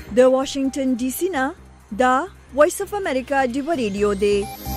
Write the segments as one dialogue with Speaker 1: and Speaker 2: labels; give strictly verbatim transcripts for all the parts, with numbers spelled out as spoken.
Speaker 1: د واشنگټن ډي سي نه دا وایس اف امریکا ډیو ریډیو دی.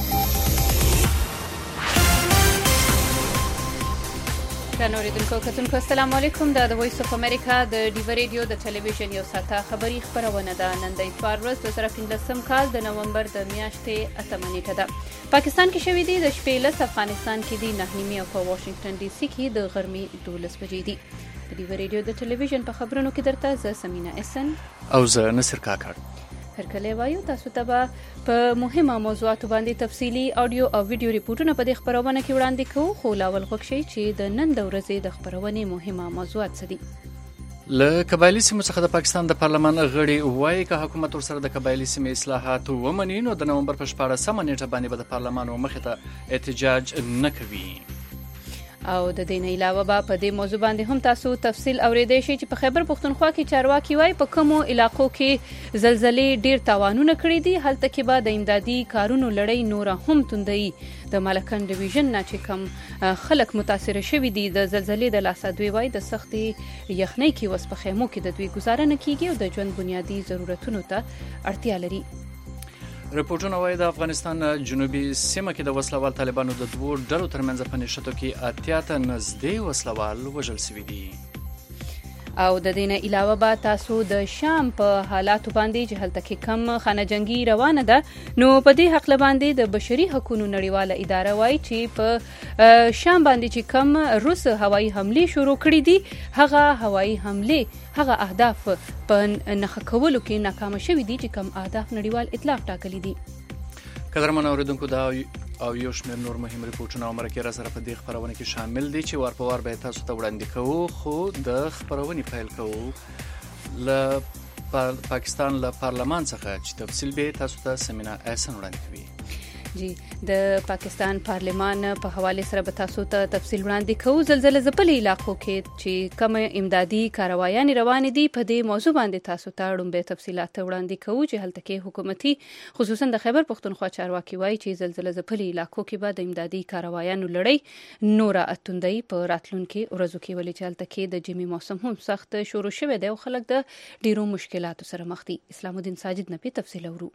Speaker 2: نوریدونکو کتونکو السلام علیکم. دا د وایس اف امریکا د ډیو ریډیو د ټلویزیون یو ساعته خبری خبرونه ده. نن د اتوار ورځ د زره پنځلسم کال د نومبر د میاشتې اتمه نیټه ده. پاکستان کې شوې دي د شپې لس، افغانستان کې دي نهه نیمې او په واشنگټن ډي سي کې د غرمې دولس بجې دي. د ډیو ریډیو د ټلویزیون په خبرونو کې درته زه سمینا احسن
Speaker 3: او زه نصر کاکړ
Speaker 2: هرکله وایو. تاسو ته به په مهمه موضوعاتو باندې تفصیلی آډیو او ویډیو ریپورتونه په دې خبرونه کې وړاندې کوو، خو لاول غوښ شي چې د نن د ورځې د خبرونې مهمه موضوعات څه دي.
Speaker 3: له قبایلی سیمو څخه د پاکستان د پارلمان غړي وایي چې حکومت ورسره د قبایلی سیمې اصلاحات ومني نو د نومبر په شپاړسمه نیټه باندې به د پارلمان مخې ته احتجاج نه کوي.
Speaker 2: او د دې نه علاوه به په دې موضوع باندې هم تاسو تفصیل اوریدئ شئ چې په خیبر پختونخوا کې چارواکي وایي په کومو علاقو کې زلزلې ډیر تاوانونه کړي دي، هلته کې به د امدادي کارونو لړۍ نوره هم توندوي. د مالکن ډیویژن نه چې کم خلک متاثر شوي دي د زلزلې د لاسه دوی وایي د سختې یخنۍ کې وس په خیمو کې د دوی گزاره نه کیږي او د ژوند بنیادي ضرورتونو ته اړتیا لري.
Speaker 3: رپورټونه وایي د افغانستان جنوبي سیمه کې د وسلوال طالبانو د دوو ډلو ترمنځ په نښتو کې اتیا ته نږدې وسلوال وژل شوي دي.
Speaker 2: او د دې نه علاوه به تاسو د شام په حالاتو باندې چې هلته کې کم خانه جنگي روانه ده نو په دې حق باندې د بشري حقوقو نړیواله اداره وایي چې په شام باندې چې کم روس هوایي حمله شروع کړې دي هغه هوایي حمله هغه اهداف په نښه کولو کې ناکام شوي دي چې کم اهداف نړیوال اطلاق ټاکلي دي.
Speaker 3: قدرمن اوریدونکو دا او یو شمېر نور مهم ریپورټونه او مرکې را سره په دې خبرونه کې شامل دي چې وار په وار به تاسو ته وړاندې کوو، خو د خبرونې پیل کوو له پاکستان له پارلمان څخه چې تفصیل به تاسو ته سمینا احسن وړاندې کوي.
Speaker 2: جی د پاکستان پارلمان په حواله سره به تاسو ته تفصیل وړاندې کوو. زلزلې ځپلي علاقو کې چې کوم امدادي کاروایان روان دي په دې موضوع باندې تاسو ته ډومبه تفصيلات وړاندې کوو چې هلته کې حکومتي خصوصا د خیبر پختونخوا چارواکي وایي چې زلزلې ځپلي علاقو کې به د امدادي کاروایانو لړۍ نوره اتوندۍ په راتلونکي ورځو کې ولې چې هلته کې د جمی موسم هم سخت شروع شوه دی او خلک د ډیرو مشکلاتو سره مخ دي. اسلام الدین ساجد نه په تفصیل اورو.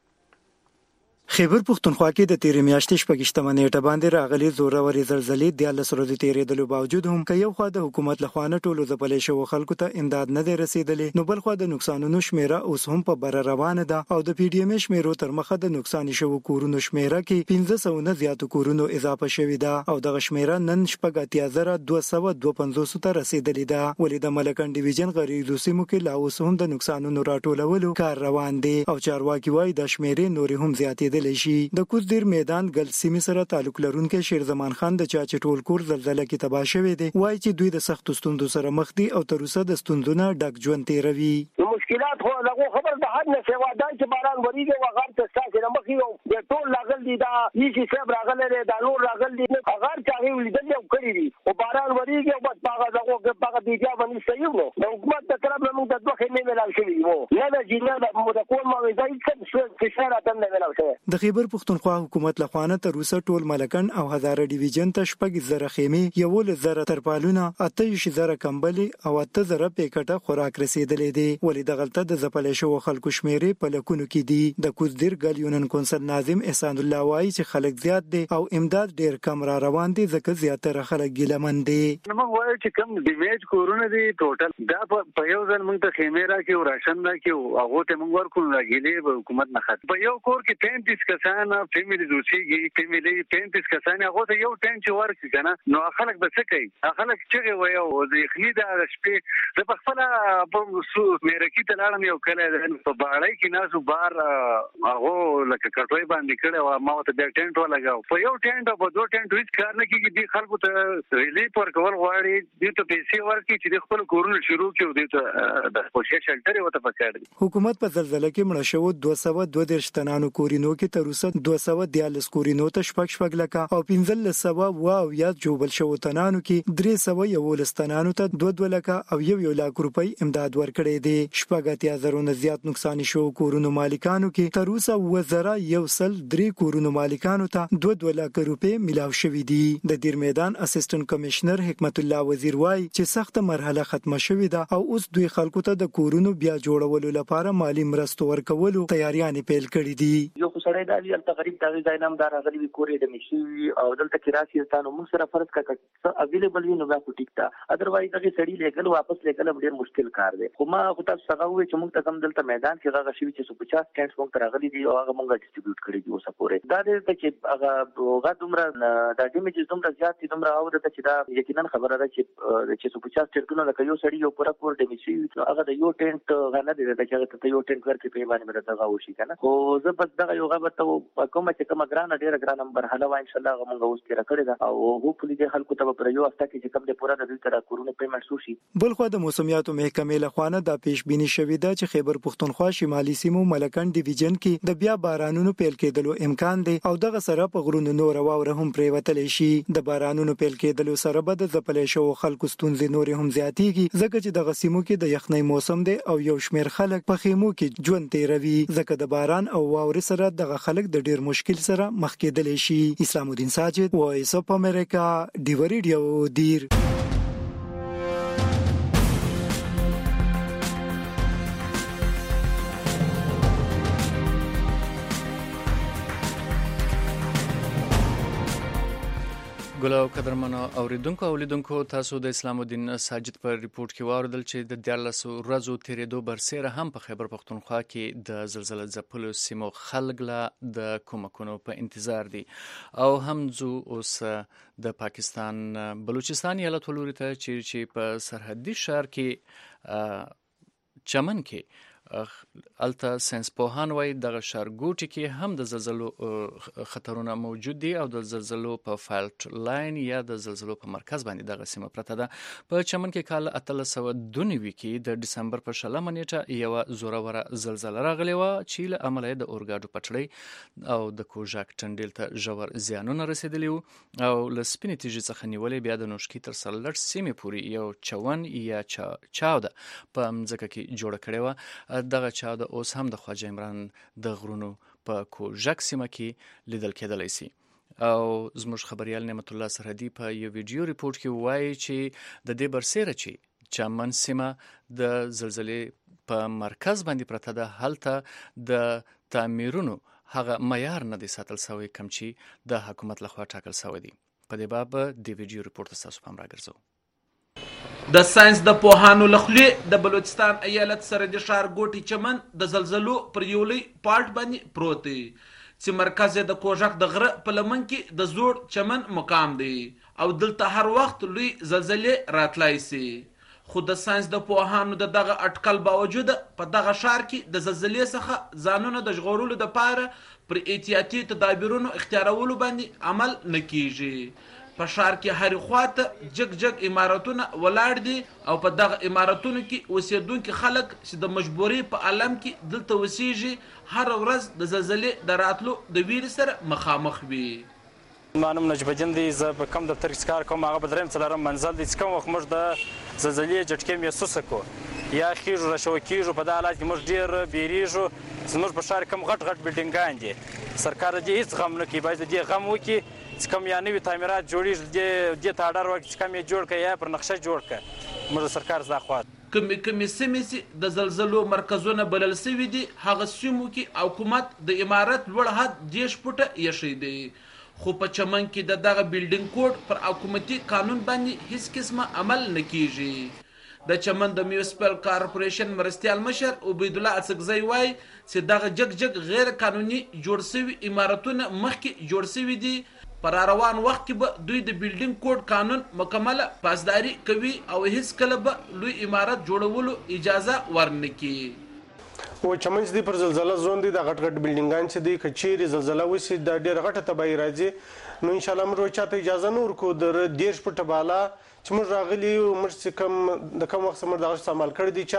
Speaker 4: خیبر پختونخوا کې د تیرې میاشتې شپږشتمه نیټه باندې راغلي زورورې زلزلې د دیارلس ورځې تیرېدلو باوجود هم که یو خوا د حکومت لخوا نه ټولو ځپلې شوو خلکو ته امداد نه دی رسېدلی، نو بل خوا د نقصانونو شمیره اوس هم په بره روانه ده او د پی ډي ایم شمیرو تر مخه د نقصان شوو کورونو شمیره کې پنځه سوه نه زیاتو کورونو اضافه شوې ده او دغه شمیره نن شپږ اتیا زره دوه سوه دوه پنځوس ته رسېدلې ده. ولې د ملکن ډیویژن غریزو سیمو کې لا اوس هم د نقصانونو راټولولو کار روان دی او چارواکي وایي د شمیرې نورې هم زیاتېدلی شي. د کوزدیر میدان ګل سیمې سره تعلق لرونکي شیرزمان خان د چا چې ټول کور زلزلې کې تباه شوی دی وایي چې دوی د سخت ستوندو سره مخ دي او تر اوسه د ستوندونو ډک ژوند تیروي.
Speaker 5: مشکلات خو دغه خبر د حد نه سوا دا چې باران وریږي او غر ته ستاسو نه مخ یو د ټول لاغل دي دا هیڅ صاحب راغله لري دا نور راغل دي غر چاغي ولیدل یو کړی دي او باران وریږي او بس باغ دغه باغ دی بیا باندې صحیح نو د حکومت د طرف نه موږ د دوه خېمې ملال شوی وو نه د جنه د مدکول موضوع څه څه اشاره تم نه ملال شوی.
Speaker 4: د خیبر پختونخوا حکومت لخوانه تر اوسه ټول ملکن او هزاره ډیویژن ته شپږ زره خیمې یو زره ترپالونه اته زره کمبلي او اته زره پیکټه خوراک رسیدلې دي. ولې د غلطه د زپلې شو خلکو شمیرې په لکونو کې دي. د کوزدیر ګل یونن کونسل ناظم احسان الله وایي چې خلک زیات دي او امداد ډیر کم را روان دي ځکه زیاتره خلک ګیلمن دي.
Speaker 6: نو موږ وایو چې کم ډیمیج کورونه دي ټوټل دا په یو ځل موږ ته خیمې را کې او راشن را کې هغه ته موږ ورکو راګیلې حکومت نه خاطر په یو کور کې پینتیس کسان فیملی دوسیږي فیملی پینتیس کسان هغه ته یو ټینچ ورکړي کنه نو خلک به څه کوي خلک چې وایو د یخني د شپې د خپل په سو میرکی ته لاړم یو کله په باړای کې ناسو بار هغه لکه کټوي باندې کړه او ما ته د ټینټ ولګاو په یو ټینټ او په دوه ټینټ هیڅ کار نه کیږي د خلکو ته ریلیف ورکول غواړي د ته پیسې ورکړي چې د خپل کورونو شروع کړي د د خوشي شلټر وته پکړي.
Speaker 4: حکومت په زلزلې کې مړ شو دوه سوه دوه دیرش تنانو کورینو کې کې تر اوسه دوه سوه دیارلس کورونو ته شپږ شپږ لکه او پنځلس سوه واو یا جوبل شو تنانو کې درې سوه یولس تنانو ته دوه دوه لکه او یو یو لک روپۍ امداد ورکړي دي. شپږ اتیا زرونه زیات نقصان شو کورونو مالکانو کې تر اوسه وزره یو سل درې کورونو مالکانو ته دوه دوه لک روپۍ ملاو شوې دي. د دیر میدان اسسټنټ کمشنر حکمت الله وزیر وايي چې سخت مرحله ختمه شوې ده او اوس دوی خلکو ته د کورونو بیا جوړولو لپاره مالی مرستو ورکولو تیاریان پیل کړې دي.
Speaker 7: یو خسړې د دې تقریبا د ځای نام دار غلي کورې د مشي او دلته کې راشي ستانو موږ سره فرض کا اویلیبل وي نو بیا کو ټیک تا اذروایز دغه سړی لیکل واپس لیکل ډیر مشکل کار دی. خو ما خو تاسو څنګه وې چې موږ ته کوم دلته میدان کې هغه شی چې پچاس ټینټس موږ ته راغلي دي او هغه موږ ډیسټریبیوټ کړی دي اوسه پورې. دا دې چې هغه هغه دومره د ډیمیجز دومره زیات دي دومره او د چې دا یقینا خبره ده چې چې پچاس ټینټونو لکه یو سړی یو پورا کور ډیمیج شي هغه د یو ټینټ غنه دی چې هغه ته یو ټینټ ورته په باندې مرته غوښي کنه. خو زه بس دغه یو غبر ته کومه چې کومه ګرانه ډیره ګرانه مرحله وای ان شاء الله موږ اوس تیر کړی دا او هوپلی د خلکو ته پر یو هفته کې چې کوم د پورا د دوی تر کورونه پیمنټ شوشي.
Speaker 4: بلخو د موسمیاتو محکمې له خوانه د پیش بینی شوې ده چې خیبر پختونخوا شمالي سیمو ملکن ډیویژن کې د بیا بارانونو پیل کېدلو امکان دی او دغه سره په غرونو نور واوره هم پریوتلې شي. د بارانونو پیل کېدلو سره به د ځپلې شو خلکو ستونزې نور هم زیاتېږي ځکه چې دغه سیمو کې د یخنۍ موسم دی او یو شمېر خلک په خیمو کې ژوند تیروي ځکه د باران او واورې سره دغه خلک د ډیر مشکل سره مخ کېدلی شي. اسلام الدین ساجد وایس اف امریکا ډیو ریډیو دیر.
Speaker 3: ګلو قدرمنو اوریدونکو او لیدونکو تاسو د اسلام الدین ساجد پر ریپورت کې واردل چې د دیارلس ورځو تیرېدو برسېره هم په خیبر پختونخوا کې د زلزلې ځپلو سیمو خلک لا د کومکونو په انتظار دي او هم زو اوس د پاکستان بلوچستان ایالت ولوري ته چې په سرحدي ښار کې چمن کې الته ساينس پوهان وایي دغه ښارګوټي کې هم د زلزلو خطرونه موجود دي او د زلزلو په فالټ لاین یا د زلزلو په مرکز باندې دغه سیمه پرته ده. په چمن کې کال اتلس سوه دوه نوي کې د ډسمبر په شلمه نیټه یوه زوروره زلزله راغلې وه چې له امله د اورګاډو پټلۍ او د کوژاک ټنډیل ته ژور زیانونه رسېدلي وو او له سپینې تیږې څخه نیولې بیا د نوشکي تر سرلټ سیمې پورې یو چون یا چاوده په مځکه کې جوړه کړې وه. دغه چاوده اوس هم د خواجه عمران د غرونو په کوژک سیمه کې لیدل کېدلی سي او زموږ خبريال نعمت الله سرحدي په یو ویډیو ریپورت کې وایي چې د دې برسېره چې چمن سیمه د زلزلې په مرکز باندې پرته ده هلته د تعمیرونو هغه معیار نه دی ساتل شوی کوم چې د حکومت لخوا ټاکل شوی دی. په دې باب د ویډیو ریپورت تاسو پام راګرځو.
Speaker 8: د ساينس د پوهانو لخوا د بلوچستان ایالت سرحدي ښار ګوټي چمن د زلزلو پر یو لوی پارت باندې پروت دی چې مرکز د کوژک د غره په لمن کې د زوړ چمن مقام دی او دلته هر وخت لوی زلزلې راتلای سي. خو د ساينس د پوهانو د دغه اټکل باوجود په دغه ښار کې د زلزلې څخه ځانونه د ژغورلو لپاره پر احتیاطي تدابیرونو اختیارولو باندې عمل نه کیږي. په ښار کې هرې خواته جګ جګ عمارتونه ولاړ دي او په دغه عمارتونو کې اوسېدونکي خلک چې د مجبورۍ په عالم کې دلته اوسېږي هره ورځ د زلزلې د راتلو د ویرې سره مخامخ وي.
Speaker 9: ما نوم نجیب الدین دی. زه په کوم دفتر کې کار کوم هغه به درېیم څلورم منزل دی چې کوم وخت موږ د زلزلې جټکې محسوسه کړو یا خیږو راشوه کېږو په دا حالات کې موږ ډېر بیریږو. زموږ په ښار کې کوم غټ غټ بلډینګان دي سرکار د دې هېڅ غم نه کوي باید د دې غم وکړي چې کوم یا نوي تعمیرات جوړېږي دې ته اډر وکړي چې کوم یې جوړ کړه یا پر نقشه جوړ کړه. موږ د سرکار زدا خوا
Speaker 8: کومې کومې سیمې چې د زلزلو مرکزونه بلل سوي دي هغه سیمو کې حکومت د عمارت لوړ حد دېرش فوټه ایښی دی. خو په چمن کې د دغه بلډینګ کوډ پر حکومتي قانون باندې هیڅ قسمه عمل نه کیږي. د چمن د میونسپل کارپوریشن مرستیال مشر عبید الله اڅکزی وایي چې دغه جګ جګ غیر قانوني جوړ سوي عمارتونه مخکې جوړ سوي دي. پر روان وخت کې به دوی د بلډینګ کوډ قانون مکمله پاسداري کوي او هیڅ کله به لوی عمارت جوړولو اجازه ورنکړي.
Speaker 10: و چمن چې دی پر زلزله زون دی د غټ غټ بلډینګان چې دی که چیرې زلزله وشي د ډېره غټه تباهي راځي نو انشاءالله موږ چاته اجازه نه ورکوو د دېرش فوټه بالا چې موږ راغلي یو موږ چې کوم د کوم وخت موږ دغه استعمال کړی دی چارج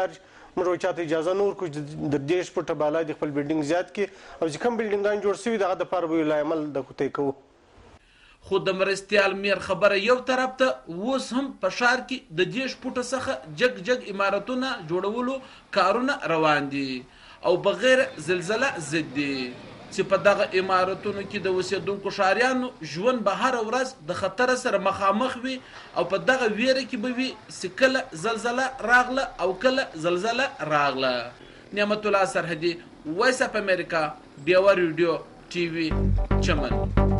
Speaker 10: موږ چاته اجازه نور کو د دیش په ټباله د خپل بلډینګ زیات کی او چې کوم بلډینګان جوړ شوی دغه د پاره ویل عمل د کوتې کوو.
Speaker 8: خو د مرستیال میر خبره یو طرف ته اوس هم په ښار کې د دیش پوټه څخه جګ جګ عمارتونه جوړولو کارونه روان دي او بغیر زلزله ضد دي چې په دغه عمارتونو کې د اوسېدونکو ښاریانو ژوند به هره ورځ د خطر سره مخامخ وي او په دغه ویره کې به وي چې کله زلزله راغله او کله زلزله راغله. نعمت الله سرحدي، وایس اف امریکا، ډیوه ریډیو ټي وي، چمن.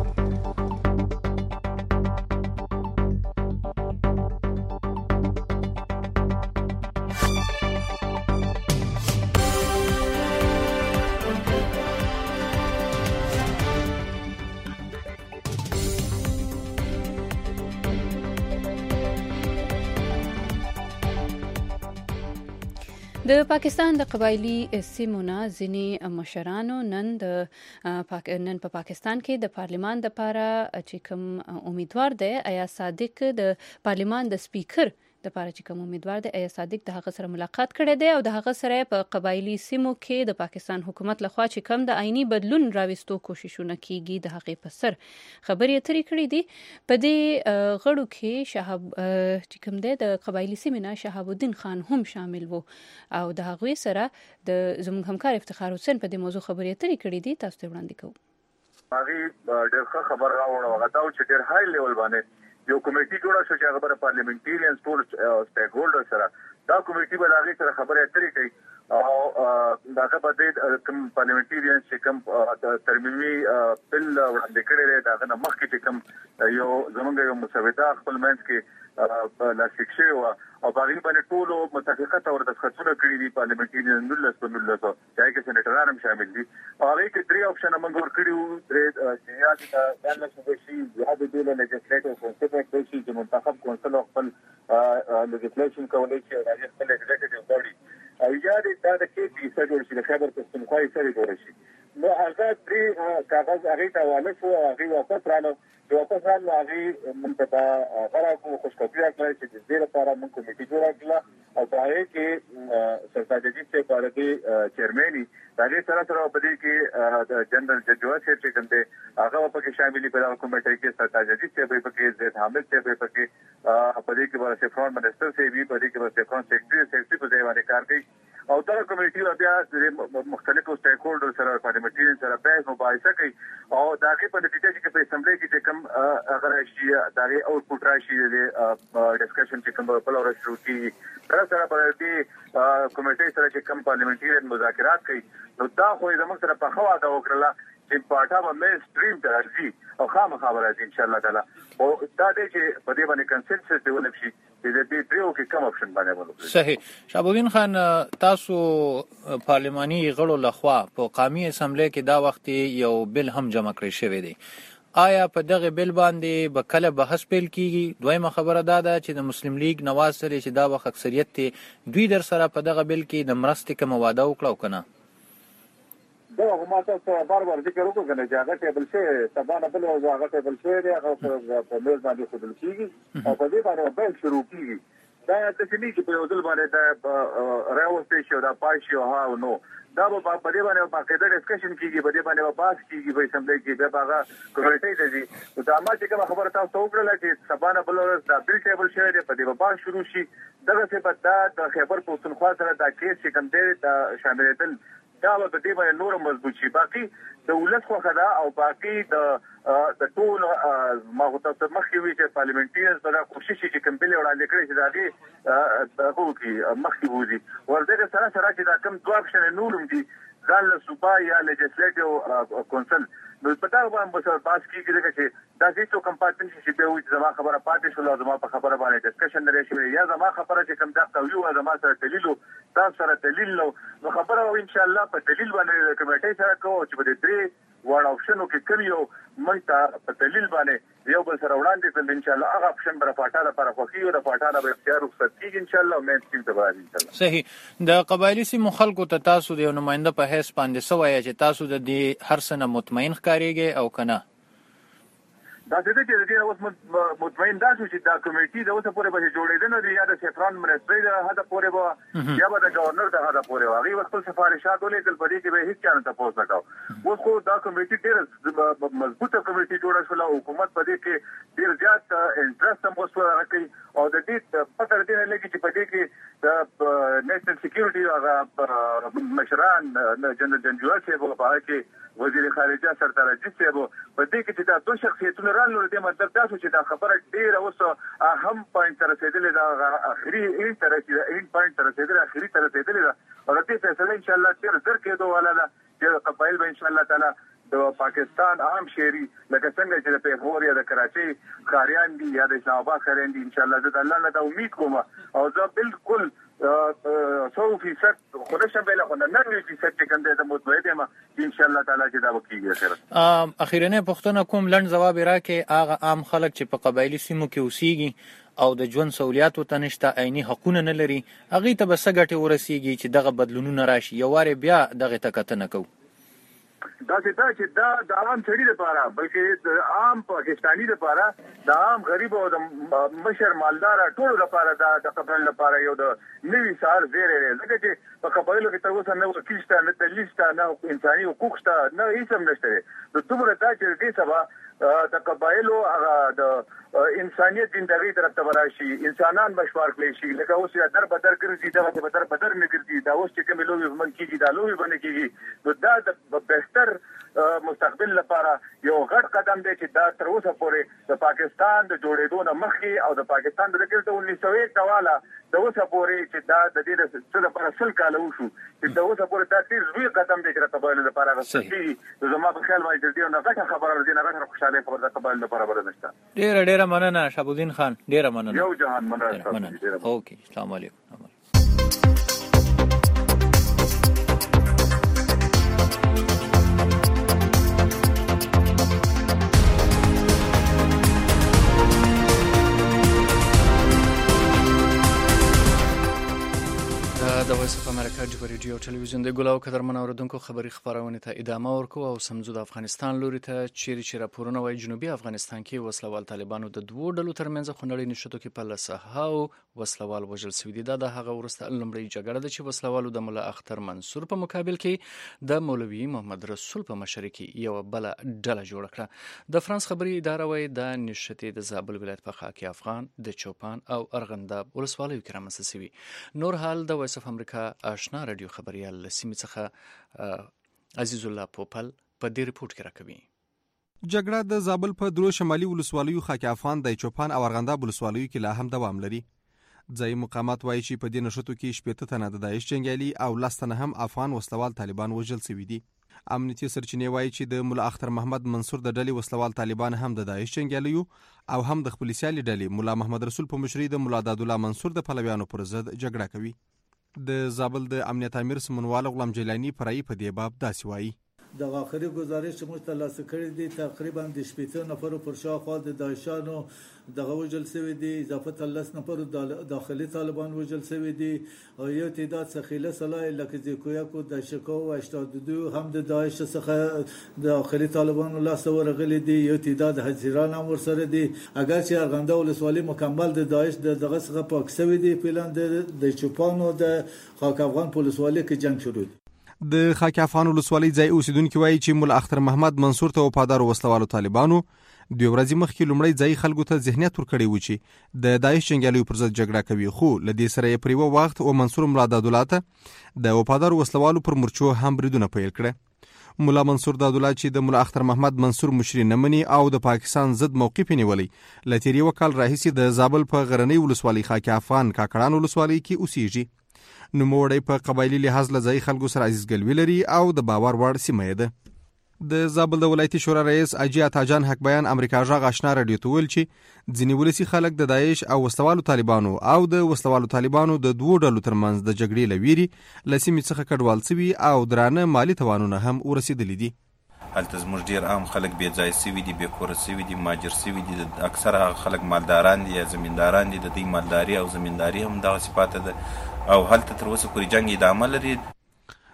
Speaker 2: د پاکستان د قبایلی سیمو نه ځینې مشرانو نن د پاک... نن په پا پاکستان کې د پارلیمان د لپاره چې کوم امیدوار دی آیا صادق د پارلیمان د سپیکر د لپاره چې کوم امیدوار دی آیا صادق د هغه سره ملاقات کړی دی او د هغه سره په قبایلی سیمو کې د پاکستان حکومت لخوا چې کوم د آئینی بدلون راوستو کوششونه کیږي د هغه په سر خبرې اترې کړې دي. په دې غړو کې شهاب چې کوم دی د قبایلی سیمې نه شهاب الدین خان هم شامل وو او د هغوی سره د زموږ همکار افتخار حسین په دې موضوع خبرې اترې کړې دي. تاسو ته وړاندې کوو.
Speaker 11: هغه ډېر ښه خبر راوړو هغه دا چې ډېر هاي لیول باندې یو کمیټي جوړه شو چې هغه پارلیمنټریانز ټول سټیک هولډر سره دا کمیټي به هغه سره خبرې اترې کوي او داغه په دې کوم پارلیمنټریانز چې کوم ترمیمي بل وړاندې کړی دی داغه نه مخکې چې کوم یو زمونږ یو مسوده خپل منځ کې لاسلیک شوی و او په هغې باندې ټولو متفقه طور دستخطونه کړي دي پارلیمنټریان نولس په نولسو چې هغې کې سینیټران هم شامل دي او هغې کې درې آپشنه موږ ورکړي وو درې چې یا د دیارلس اوبه شي یا د دوی له لیجسلیټیو کونسل کولی شي چې منتخب کونسل خپل لیجسلیشن کولی شي او د هغې خپل ایګزیکټیو باډي او یا دا د کې چې حصه جوړ شي د خیبر پښتونخوا حصه یې جوړه شي. نو هغه درې کاغذ هغې ته حواله شو او هغې واپس راغلو چې واپس راغلو هغې موږ ته دا هغه راکړو خوشکاپي راکړه چې د دې لپاره موږ کمیټي جوړه کړله او په هغې کې سرتاج اجیب صاحب په هغې چیرمین وي د هغې سره سره په دې کې جنرال جج جواد صاحب چې کوم دی هغه به پکې شامل وي په دغه کمیټۍ کې سرتاج اجیب صاحب به پکې زید حامد صاحب به پکې په دې کې به سیفران منسټر صاحب وي په دې کې به سیفران سیکرټري سیکرټري په ځای باندې کار کوي او دغه کمیټي بیا د مختلفو سټیک هولډر سره پارلیمنټریان سره بحث مباحثه کوي او د هغې په نتیجه کې په اسمبلی کې چې کوم هغه راشي د هغې آوټپوټ راشي د ډسکشن چې کوم بله ورځ شروع کېږي سره سره په دې کمیټۍ سره چې کوم پارلیمنټریان مذاکرات کوي نو دا خو یې زموږ سره پخه واده وکړله چې پاټا به مین سټریم ته راځي او خامخا به راځي انشاءالله تعالی او دا دی چې په دې باندې کنسنسس ډیولپ شي چې د دې دریو کې کوم اپشن باندې ولوي.
Speaker 12: صحیح. شهاب الدین خان تاسو پارلماني غړو لخوا په قومي اسمبلی کې دا وخت یو بل هم جمع کړی شوی دی آیا په دغه بل باندې به کله بحث پیل کیږي؟ دویمه خبره دا ده چې د مسلم لیگ نواز سره چې دا وخت اکثریت دی دوی در سره په دغه بل کې د مرستې کوم واده وکړه او کنه
Speaker 11: دا ما تاسو بار بار ذکر وکړو کنه چې هغه ټیبل شي سبا نه بل هغه ټیبل شي دی هغه په میز باندې خودل کیږي او په دې باندې به شروع کیږي دا د سړي چې په یو ځل باندې دا راوستي شو دا پای شو ها نو دا به په دې باندې په قاعده ډسکشن کیږي په دې باندې باس کیږي په اسمبلی کې به هغه کمیټې ته دي دا ما چې کوم خبره تاسو وکړه چې سبا نه بل ورځ دا بل ټیبل شي دی په دې باس شروع شي دغه څه په دا د خیبر پښتونخوا سره دا کیس چې کوم دی دا شاملېدل دا به په دې باندې نور مضبوط شي. باقي د ولس خوښه ده او باقي د د ټول ما غوښتل مخکې وي چې پارلیمنټریانز دا کوشش چې کوم بل وړاندې کړي چې دا دې هغه کې مخکې وځي ورته سره سره چې دا کوم دوه اپشن نورم دي ځان له صوبا یا لیجسلیټیو کونسل نو په دا باندې باس کیږي چې دا هیڅ کوم پاتې شي چې به وي زما خبره پاتې شو زما په خبره باندې ډسکشن لري شي یا زما خبره چې کوم دا قوي او زما سره دلیل تاسو سره دلیل نو خبره ان شاء الله په دلیل باندې کمیټې سره کوو چې په دې درې وړ اپشنو کې کوم یو مونږ په دلیل باندې یو بل سره وړاندې کړل ان شاء الله هغه اپشن بر پاټا لپاره خوښي او د پاټا لپاره اختیار وکړي کیږي ان شاء الله مین سټریم ته راځي ان شاء الله.
Speaker 12: صحیح. د قبایلی سیمو خلکو ته تاسو د یو نماینده په حیث باندې سوای چې تاسو د دې هر څه نه مطمئن ښکاریږي او کنه
Speaker 11: دا څه دي چې اوس مطمئن دا شو چې دا کمیټي د اوسه پورې به جوړېدنه دی یا د سفران منسټري د هدا پورې به یا به د گورنر د هدا پورې واغي وخت سفارشات ولې تل پدې کې به هیڅ چانه تاسو وکاو اوس خو دا کمیټي ډېر مضبوطه کمیټي جوړه شو له حکومت پدې کې ډېر زیات انټرست هم اوس راکړي او د دې پته دې نه لګي چې پدې کې د نېشنل سکیورټي او مشران جنرال جنجوال چې په هغه کې وزیر خارجه سردار اجیت صاحب په دې کې چې دا دوه شخصیتونه رالو دې مطلب دا چې دا خبره ډیره اوس اهم پوینټ تر رسیدلې دا اخري این تر رسیدلې این پوینټ تر رسیدلې اخري تر رسیدلې دا او دې فیصله ان شاء الله تیر زر کېدو والا ده چې قبایل به ان شاء الله تعالی د پاکستان عام شهري لکه څنګه چې د پیښور یا د کراچۍ خاریان دي یا د اسلام آباد خاریان دي ان شاء الله زه الله نه دا امید کوم او زه بالکل سو فیصد خودشم بله خو نه نوي فیصد چې کوم دی د مطمئن یم چې ان شاء الله تعالی چې دا وکړي اخر
Speaker 12: اخیرنه پښتنه کوم لړ جواب راکې هغه عام خلک چې په قبایلی سیمو کې اوسېږي او د ژوند سہولیات ته نشته عیني حقونه نه لري هغه ته به سګټي ورسیږي چې دغه بدلونونه راشي یو واره بیا دغه تکتنه کو
Speaker 11: دا چې دا چې دا د عام سړي لپاره بلکې د عام پاکستاني لپاره د عام غریب او د مشر مالدار ټول لپاره دا د قبایل لپاره یو د نوي سار زیری دی ځکه چې په قبایلو کې تر اوسه نه وکیل شته نه دلیل شته نه انساني حقوق شته نه هیڅ هم نشته نو دومره دا چې دې سبا د قبایلو هغه د انسانیت زندګۍ طرف ته ورشي انسانان بشوار کړي شي لکه اوس یا در بدر ګرځي دا به بدر بدر نه ګرځي دا اوس چې کوم لوی من کیږي دا لوی باندې کیږي نو دا د بهتر مستقبل لپاره یو غټ قدم دی چې دا تر اوسه پورې د پاکستان د جوړېدو نه مخکې او د پاکستان د کېدو انیس سو یک والا د اوسه پورې چې دا د دې د څه لپاره سل کال وشو چې د اوسه پورې دا ډېر لوی قدم دی چې د قبایلو لپاره غوښتي زما په خیال باندې دې نه غټه خبره دې نه غټه خوشاله خبره د قبایلو لپاره ورنشته
Speaker 12: ډېر ډېر مننه شهابالدین خان ډېر مننه
Speaker 11: یو جهان مننه
Speaker 12: اوکې السلام علیکم
Speaker 3: د وایس اف امریکا د ریډیو ټلویزیون د ګلاو قدرمن اوردونکو خبری خبرونه ته ادامه ورکو او سمزو د افغانستان لوري ته چیرې چې راپورونه وای جنوبي افغانستان کې وسلوال طالبانو د دوه ډلو ترمنځ خونړی نشټو کې په لسهاو وسلوال وژل شوی دي د هغه ورسته لمړی جګړه د چې وسلوالو د مولا اختر منصور په مقابل کې د مولوي محمد رسول په مشرۍ کې یو بل ډله جوړ کړه د فرانس خبري اداره وای د نشټې د زابل ولایت په خاک افغان د چوپان او ارغنداب ولسوالیو کې رامنځته شوی نور حال د وایس اف امریکا آشنا رادیو خبريال لسیمه څخه عزیز الله پوپل په دې ریپورت کې راکوي
Speaker 13: جګړه د زابل په درو شمالي ولسوالیو خاک افغان د چوپان او ارغنداب ولسوالیو کې لا هم دوام لري ځای مقامات وایي چې په دې نشټو کې شپږ تنه د داعش جنگیالي او لس تنه هم افغان وسلوال طالبان وژل شوي دي امنیتي سرچینې وایي چې د مولا اختر محمد منصور د ډلې وسلوال طالبان هم د داعش جنگیالیو او هم د خپل سیالي ډلې مولا محمد رسول په مشرۍ د مولا دادالله منصور د پلویانو پر ضد جګړه کوي د زابل د امنیت امیر سمنوال غلام جیلانی پرای په دې باب داسې وایي
Speaker 14: د اخري گزارش موږ ترلاسه کړی دی تقریبا د شپږ نفر پر شاوخوا د داعشانو دغه وژل شوي دي اضافه تر لس نفر داخلي طالبان وژل شوي دي او یو تعداد څخیله سلای لکه زیکویاکو د شکو او هشتاد و دو هم د داعش څخه داخلي طالبانو لاسته ورغلي دي یو تعداد حزیران هم ورسره دي اگر چې ارغنداب ولسوالي مکمل د داعش د دغه څخه پاک شوي دي پلان د چوپانو د خاک افغان ولسوالي کې جنگ شروع دي
Speaker 13: د خاک افغان ولسوالۍ ځای اوسیدونکو وایي چې مولا اختر محمد منصور ته وفادار وسلوالو طالبانو دوی ورځې مخکې لومړی ځای خلکو ته ذهنیت ورکړی و چې د داعش جنګیالیو پر ضد جګړه کوي خو له دې سره یې پر یوه وخت او منصور ملا دادالله ته د وفادار وسلوالو پر مرچو هم بریدونه پیل کړه مولا منصور دادالله چې د مولا اختر محمد منصور مشري نه مني او د پاکستان ضد موقف یې نیولی له تېر یوه کال راهیسې د زابل په غرنۍ ولسوالۍ خاک افغان کاکړان ولسوالۍ کې اوسیږي نوموړی په قبایلي لحاظ له ځایي خلکو سره عزیزګلوي لري او د باور وړ سیمه یې ده د زابل د ولایتي شورا رئیس اجي عطاجان حق بیان امریکا غږ آشنا رادیو ته ویل چې ځینې ولسي خلک د داعش او وسلوالو طالبانو او د وسلوالو طالبانو د دوو ډلو ترمنځ د جګړې له ویرې له سیمې څخه کډوال شوي او درانه مالي توانونه هم ورسېدلي دي
Speaker 15: هلته زموږ ډېر عام خلک بې ځایه شوي دي بې کوره شوي دي مهاجر شوي دي اکثره هغه خلک مالداران دي یا زمینداران دي د دوی مالداري او زمینداري هم دغسې پاته ده او هلته تر اوسه پورې جنګ ادامه لري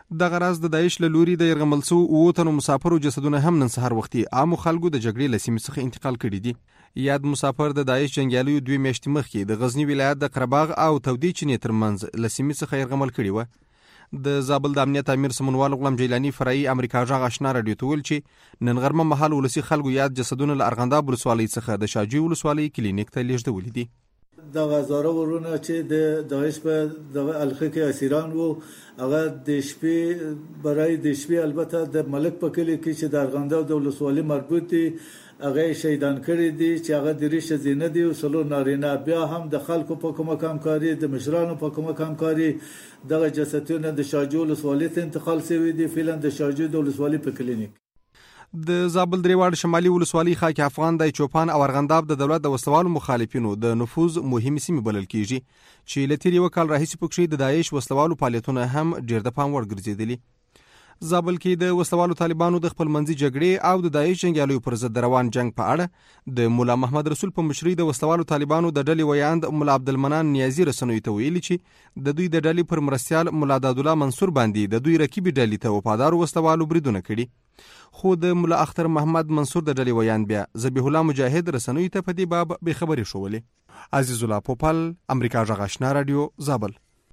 Speaker 13: د غراز د داعش له لوري د يرغمل سو او تنو مسافرو جسدونه هم نن سحر وختي عام خلکو د جګړې لسیمې څخه انتقال کړي دي. یاد مسافر د داعش جنگیالیو دوی میاشتې مخکې د غزنی ولایت د قرهباغ او تودې چینې ترمنځ لسیمې څخه يرغمل کړي و. د زابل د امنیت امیر سمونوال غلام جیلانی فرعي امریکا جغ آشنا رادیو ته ویل چې نن غرمه مهال ولسی خلکو یاد جسدونه له ارغنداب ولسوالۍ څخه د شاجوی ولسوالۍ کلینیک ته لیږدولې دي.
Speaker 14: د غزاره ورونه چې د داعش په د الخه کې اسیران وو هغه د شپې برای د شپې البته د ملک په کلی کې چې د ارغنداب د ولسوالۍ مربوط دي هغه شهیدان کړي دي چې هغه د ریشه زینه دي او سلو نارینه بیا هم د خلکو په کومه کامکاري د مشرانو په کومه کامکاري دغه جسدونه د شاجوی ولسوالۍ ته انتقال شوی دي فعلا د شاجوی د ولسوالۍ په کلینیک.
Speaker 13: د زابل دریواړ شمالي ولسوالۍ خاک افغان د چوپان او ارغنداب د دولت د وسوالو مخالفینو د نفوذ مهمه سیمه بلل کیږي چې لتیری وکال راهیسي پکښې د داعش وسوالو فعالیتونه هم ډیر د پام وړ ګرځیدلي. زابل کې د وسوالو طالبانو د خپل منځي جګړې او د داعش جنگیالیو پر ضد روان جنگ په اړه د مولا محمد رسول په مشرۍ د وسوالو طالبانو د ډلې ویاند مولا عبدالمنان نیازي رسنوي ته ویلي چې د دوی د ډلې پر مرستيال مولا دادالله منصور باندې د دوی رقیب ډلې ته وفادار وسوالو بریدونه کړي. خو د مولا اختر محمد منصور د ډلې ویاند بیا ذبیح الله مجاهد رسنوي ته په دې باب به خبري شولې. عزیز الله پوپل امریکا جغ آشنا رادیو زابل.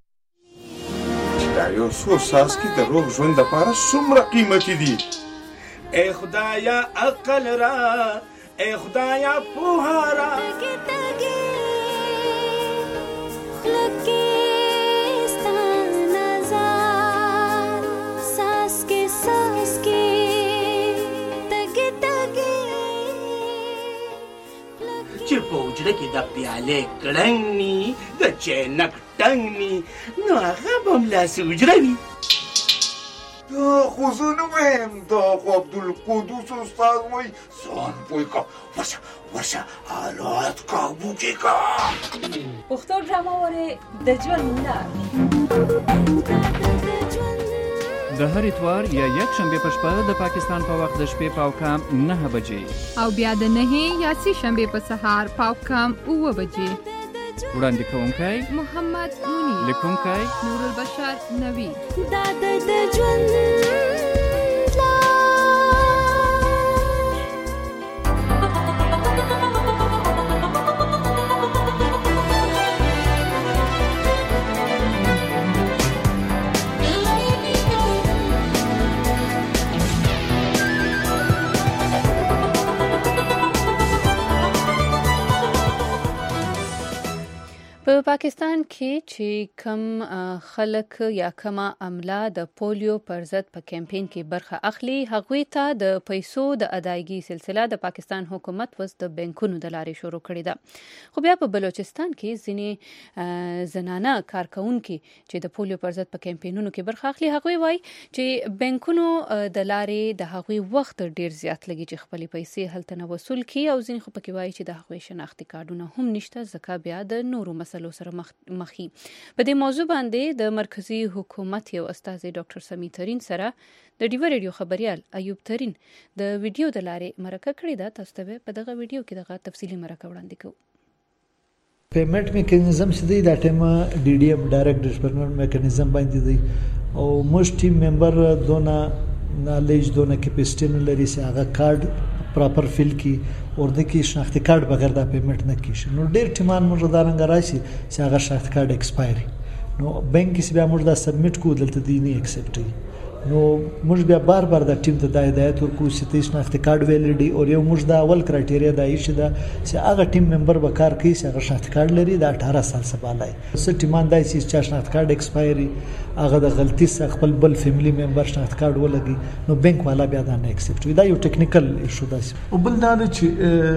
Speaker 16: دا یو څو ساسکي د روغ ژوند لپاره څومره قیمتي دي. ای خدایا عقل را ای خدایا پوهه را
Speaker 17: چې په وجره کې د پیالې کړنګ ني د چینک ټنګ ني نو هغه به ملاسې وجره وي.
Speaker 16: دا خو زه نه وایم دا خو عبدالقدوس استاد وایي ځان پوه که ورشه ورشه حالات کابو کې که
Speaker 18: پښتو ډرامه وارې د ژوند لار
Speaker 19: د هر اتوار یا یک شنبه په شپه د پاکستان په وخت د شپې پاو کام نه بجې
Speaker 20: او بیا د نه یا سه شنبه په سهار پاو کام اوه بجې.
Speaker 19: وړاندې کوونکی
Speaker 20: محمد مونی،
Speaker 19: لیکونکی
Speaker 20: نور البشر نوی.
Speaker 18: دا د ژوند
Speaker 2: په پاکستان کې چې کم خلک یا کما عمله د پولیو پر ضد په کمپاین کې برخه اخلي هغوی ته د پیسو د ادایګي سلسله د پاکستان حکومت وس د بانکونو د لارې شروع کړې ده. خو بیا په بلوچستان کې ځینې زنانه کارکونکي چې د پولیو پر ضد په کمپاینونو کې برخه اخلي هغوی وایي چې بانکونو د لارې د هغوی وخت ډیر زیات لګي چې خپل پیسې هلته نه وصول کړي او ځینې خو پکې وایي چې د هغوی شناختی کارتونه هم نشته ځکه بیا د نورو مسلو سره مخي. په دې موضوع باندې د مرکزی حکومت یو استاد ډاکټر سمی ترين سره د ډیو ریډیو خبريال ایوب ترين د ویډیو د لارې مرکه کړې ده. تاسو ته په دغه ویډیو کې دغه تفصیلی مرکه وړاندې کوو.
Speaker 21: پیمنٹ میکانیزم چې دی دا ټیمه ډي ډي ایم ډایرکټ ډسبرسمنټ میکانیزم باندې دی او موږ ټیم ممبر دونه نالج دونه کیپاسټی نه لري چې هغه کارت پراپر فیل کی ورته کې شناختی کارت بغیر دا پیمنٹ نه کیږي. نو ډیر ټیمان موږ دا رنګ راشي چې هغه شناختی کارت ایکسپایری نو بانک کې بیا موږ دا سبمیټ کو دلته دی نه ایکسپټي نو موږ بیا بار بار د ټیم ته د هدایت ورکو چې ته شناختی کارت ویلیډي او یو موږ دا اول کرایټیریا دا ایشي دا چې هغه ټیم ممبر به کار کوي چې هغه شناختی کارت لري دا اठारह سال څخه بالای څه ټیمان دای چې شناختی کارت ایکسپایری هغه د غلطي څخه خپل بل فیملی ممبر شناختی کارت ولګي نو بانک والا بیا دا نه ایکسپټ دا یو ټیکنیکل ایشو ده.
Speaker 10: او بل دا چې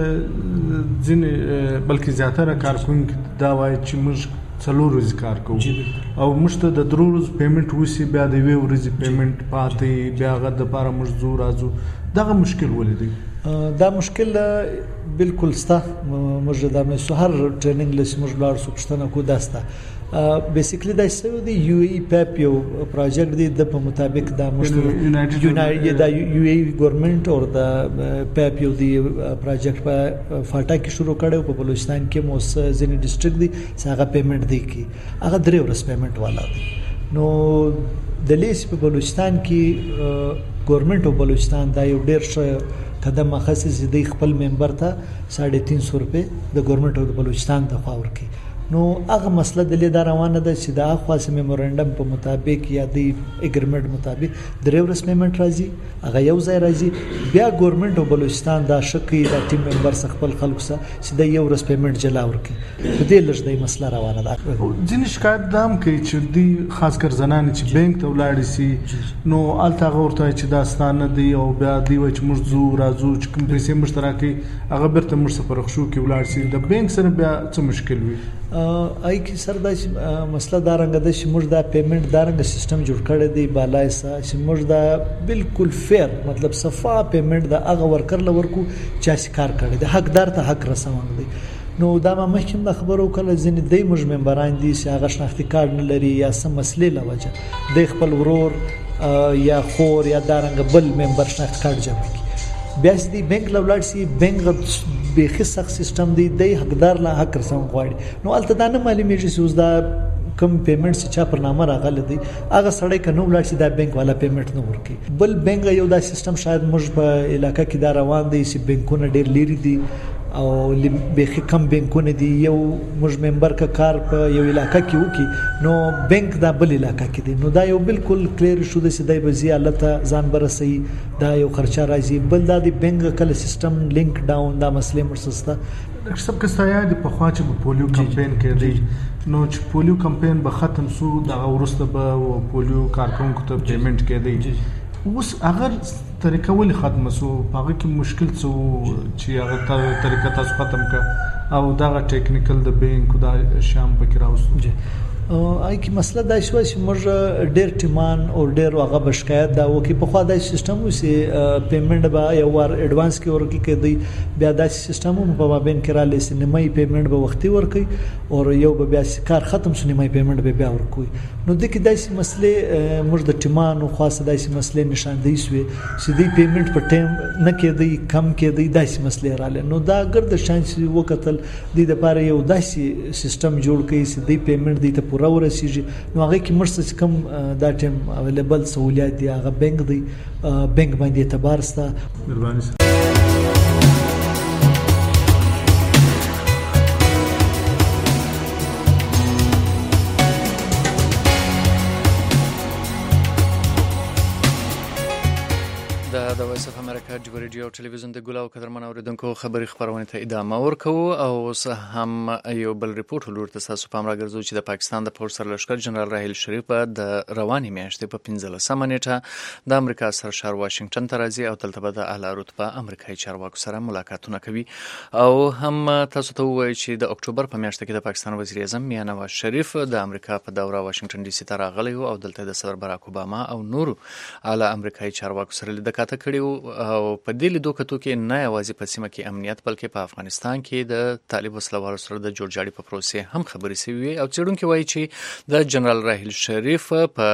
Speaker 10: ځین بلکې زیاتره کارکونکو دا وایي چې موږ څلور ورځې کار کوو او موږ ته د درو ورځې پیمنټ وسی بیا د یوې ورځې پیمنټ پاتې بیا غد لپاره موږ زو راځو دغه مشکل ولې
Speaker 21: دا مشکل بالکل ستا موږ د مسهر ټریننګ لس موږ لار سو پښتنه کو داستا بیسیکلی دا څه دی یو ای پیپ یو پروژیکټ دی د په مطابق دا مشترک یونایټډ دا یو ای ګورنمنت او دا پیپ یو دی پروژیکټ په فاټا کې شروع کړو په بلوچستان کې موس ځینې ډیسټریکټ دی هغه پیمنٹ دی کی هغه درې ورځې پیمنٹ والا دی نو د لیس په بلوچستان کې ګورنمنت او بلوچستان دا یو ډیر ښه قدم اخیستی چې د خپل ممبر ته ساڑھے تین سو روپے د ګورنمنت او د بلوچستان د خوا ورکړي. نو هغه مسله د لیدا روانه ده چې د اخواس میمورندم په مطابق یا د اګریمنت مطابق درې ورځ پیمنٹ راځي هغه یو ځای راځي بیا ګورنمنت او بلوچستان دا شکی د ټیم ممبر خپل خلکو سره چې د یو ورځ پیمنٹ جلا ورکړي. په دې لږ د مسله روانه ده.
Speaker 10: ځینې شکایت دا هم کوي چې دی خاص کر زنان چې بانک ته ولاړ شي نو الته هغه ورته چې دا ستانه دی او بیا دی و چې موږ زو راځو چې کوم پیسې مشترکي هغه برته موږ سره پرخښو کې ولاړ شي د بانک سره بیا څه مشکل وي.
Speaker 21: آی کی سر دا مسله دا رنګ ده چې موږ دا پیمنٹ دا رنګ سیستم جوړ کړی دی بالای سره چې موږ دا بالکل فیر مطلب صفا پیمنٹ دا هغه ورکر لورکو چې کار کړی دی حقدار ته حق رسون دی. نو دا ما مخکې د خبرو کله ځینې دی موږ ممبران دي چې هغه شناختی کارت نه لري یا سم مسلې لوجه د خپل ورور یا خور یا دا رنګ بل ممبر شناختی کارت جوړ کړي بیا چې دی بانک لولاړ شي بانک بیخي سخت سیستم دی دی حقدار لا حق رسون غواړي. نو الته دا نه معلومیږي چې اوس دا کم پیمنٹ چې چا پر نامه راغلی دی هغه سړی که نه ولاړ شي دا بانک والا پیمنٹ نه ورکوي. بل بانک یو دا سیستم شاید موږ په علاقه کې دا روان دی چې بانکونه ډېر لیري دي او بیخي کم بانکونه دي. یو موږ ممبر که کار په یو علاقه کې وکړي نو بانک دا بل علاقه کې دی. نو دا یو بالکل کلیر شو دی چې دی به ځي هلته ځان به رسوي دا یو خرچه راځي. بل دا د بانک کله سیستم لینک ډاون دا مسلې مرسته ده.
Speaker 10: ډاکټر صاحب که ستا یاد پخوا چې په پولیو کمپین کېدی نو چې پولیو کمپین به ختم سو دغه وروسته به پولیو کارکونکو ته پیمنٹ کېدی. اوس اگر طریقه ولې ختمه سو په هغه کې مشکل څه چې هغه طریقه تاسو ختم کړه او دغه ټیکنیکل د بانک دا شام پکې راوستو.
Speaker 21: آی کی مسله دا شو چې موږ ډېر ټیمان او ډېر هغه به شکایت دا وکړي په خوا دا سیستم و چې پیمنٹ به یو وار ایډوانس کې ورکړي کېدی بیا دا سیستم هم په مابین کې رالی چې نیمایي پیمنٹ به وختي ورکړي او یو به بیا کار ختم شو نیمایي پیمنٹ به بیا ورکوي. نو د کې داسې مسلې موږ د ټیمانو خاصه داسې مسلې نشاندهي شوې چې دی پیمنٹ په ټایم نه کېدی کم کېدی داسې مسلې رالی. نو دا ګرد شان چې وکتل دی دپاره یو داسې سیستم جوړ کړي چې دی پیمنٹ دی ته پوره ورسیږي. نو هغه کې مرسته چې کوم دا ټایم اویلیبل سہولیات دی هغه بانک دی بانک باندې اعتبار سته.
Speaker 10: مهرباني
Speaker 3: د وایس اف امریکا د ریډیو او ټلویزیون د ګل او قدرمن اوریدونکو خبري خبرونه ته ادامه ورکوو او اوس هم یو بل ریپورت ولور تاسو پام راګرځو چې د پاکستان د پولیس سرلښکر جنرال راحیل شریف د رواني میاشتې په پنځلسمه نیټه د امریکا سرشار واشنگټن ته راځي او دلته به د اعلی رتبه امریکایي چارواکو سره ملاقاتونه کوي. او هم تاسو ته وایي چې د اکتوبر په میاشت کې د پاکستان وزیر اعظم میاں نواز شریف د امریکا په دوره واشنگټن ډي سي ته راغلی او دلته د صدر باراک اوباما او نورو اعلی امریکایي چارواکو سره لیدنه کړي او په دې لیدو کتو کې نه یوازې په سیمه کې امنیت بلکې په افغانستان کې د طالب وسلوالو سره د جوړجاړي په پروسې هم خبرې شوي او څېړونکي وایي چې د جنرال راحیل شریف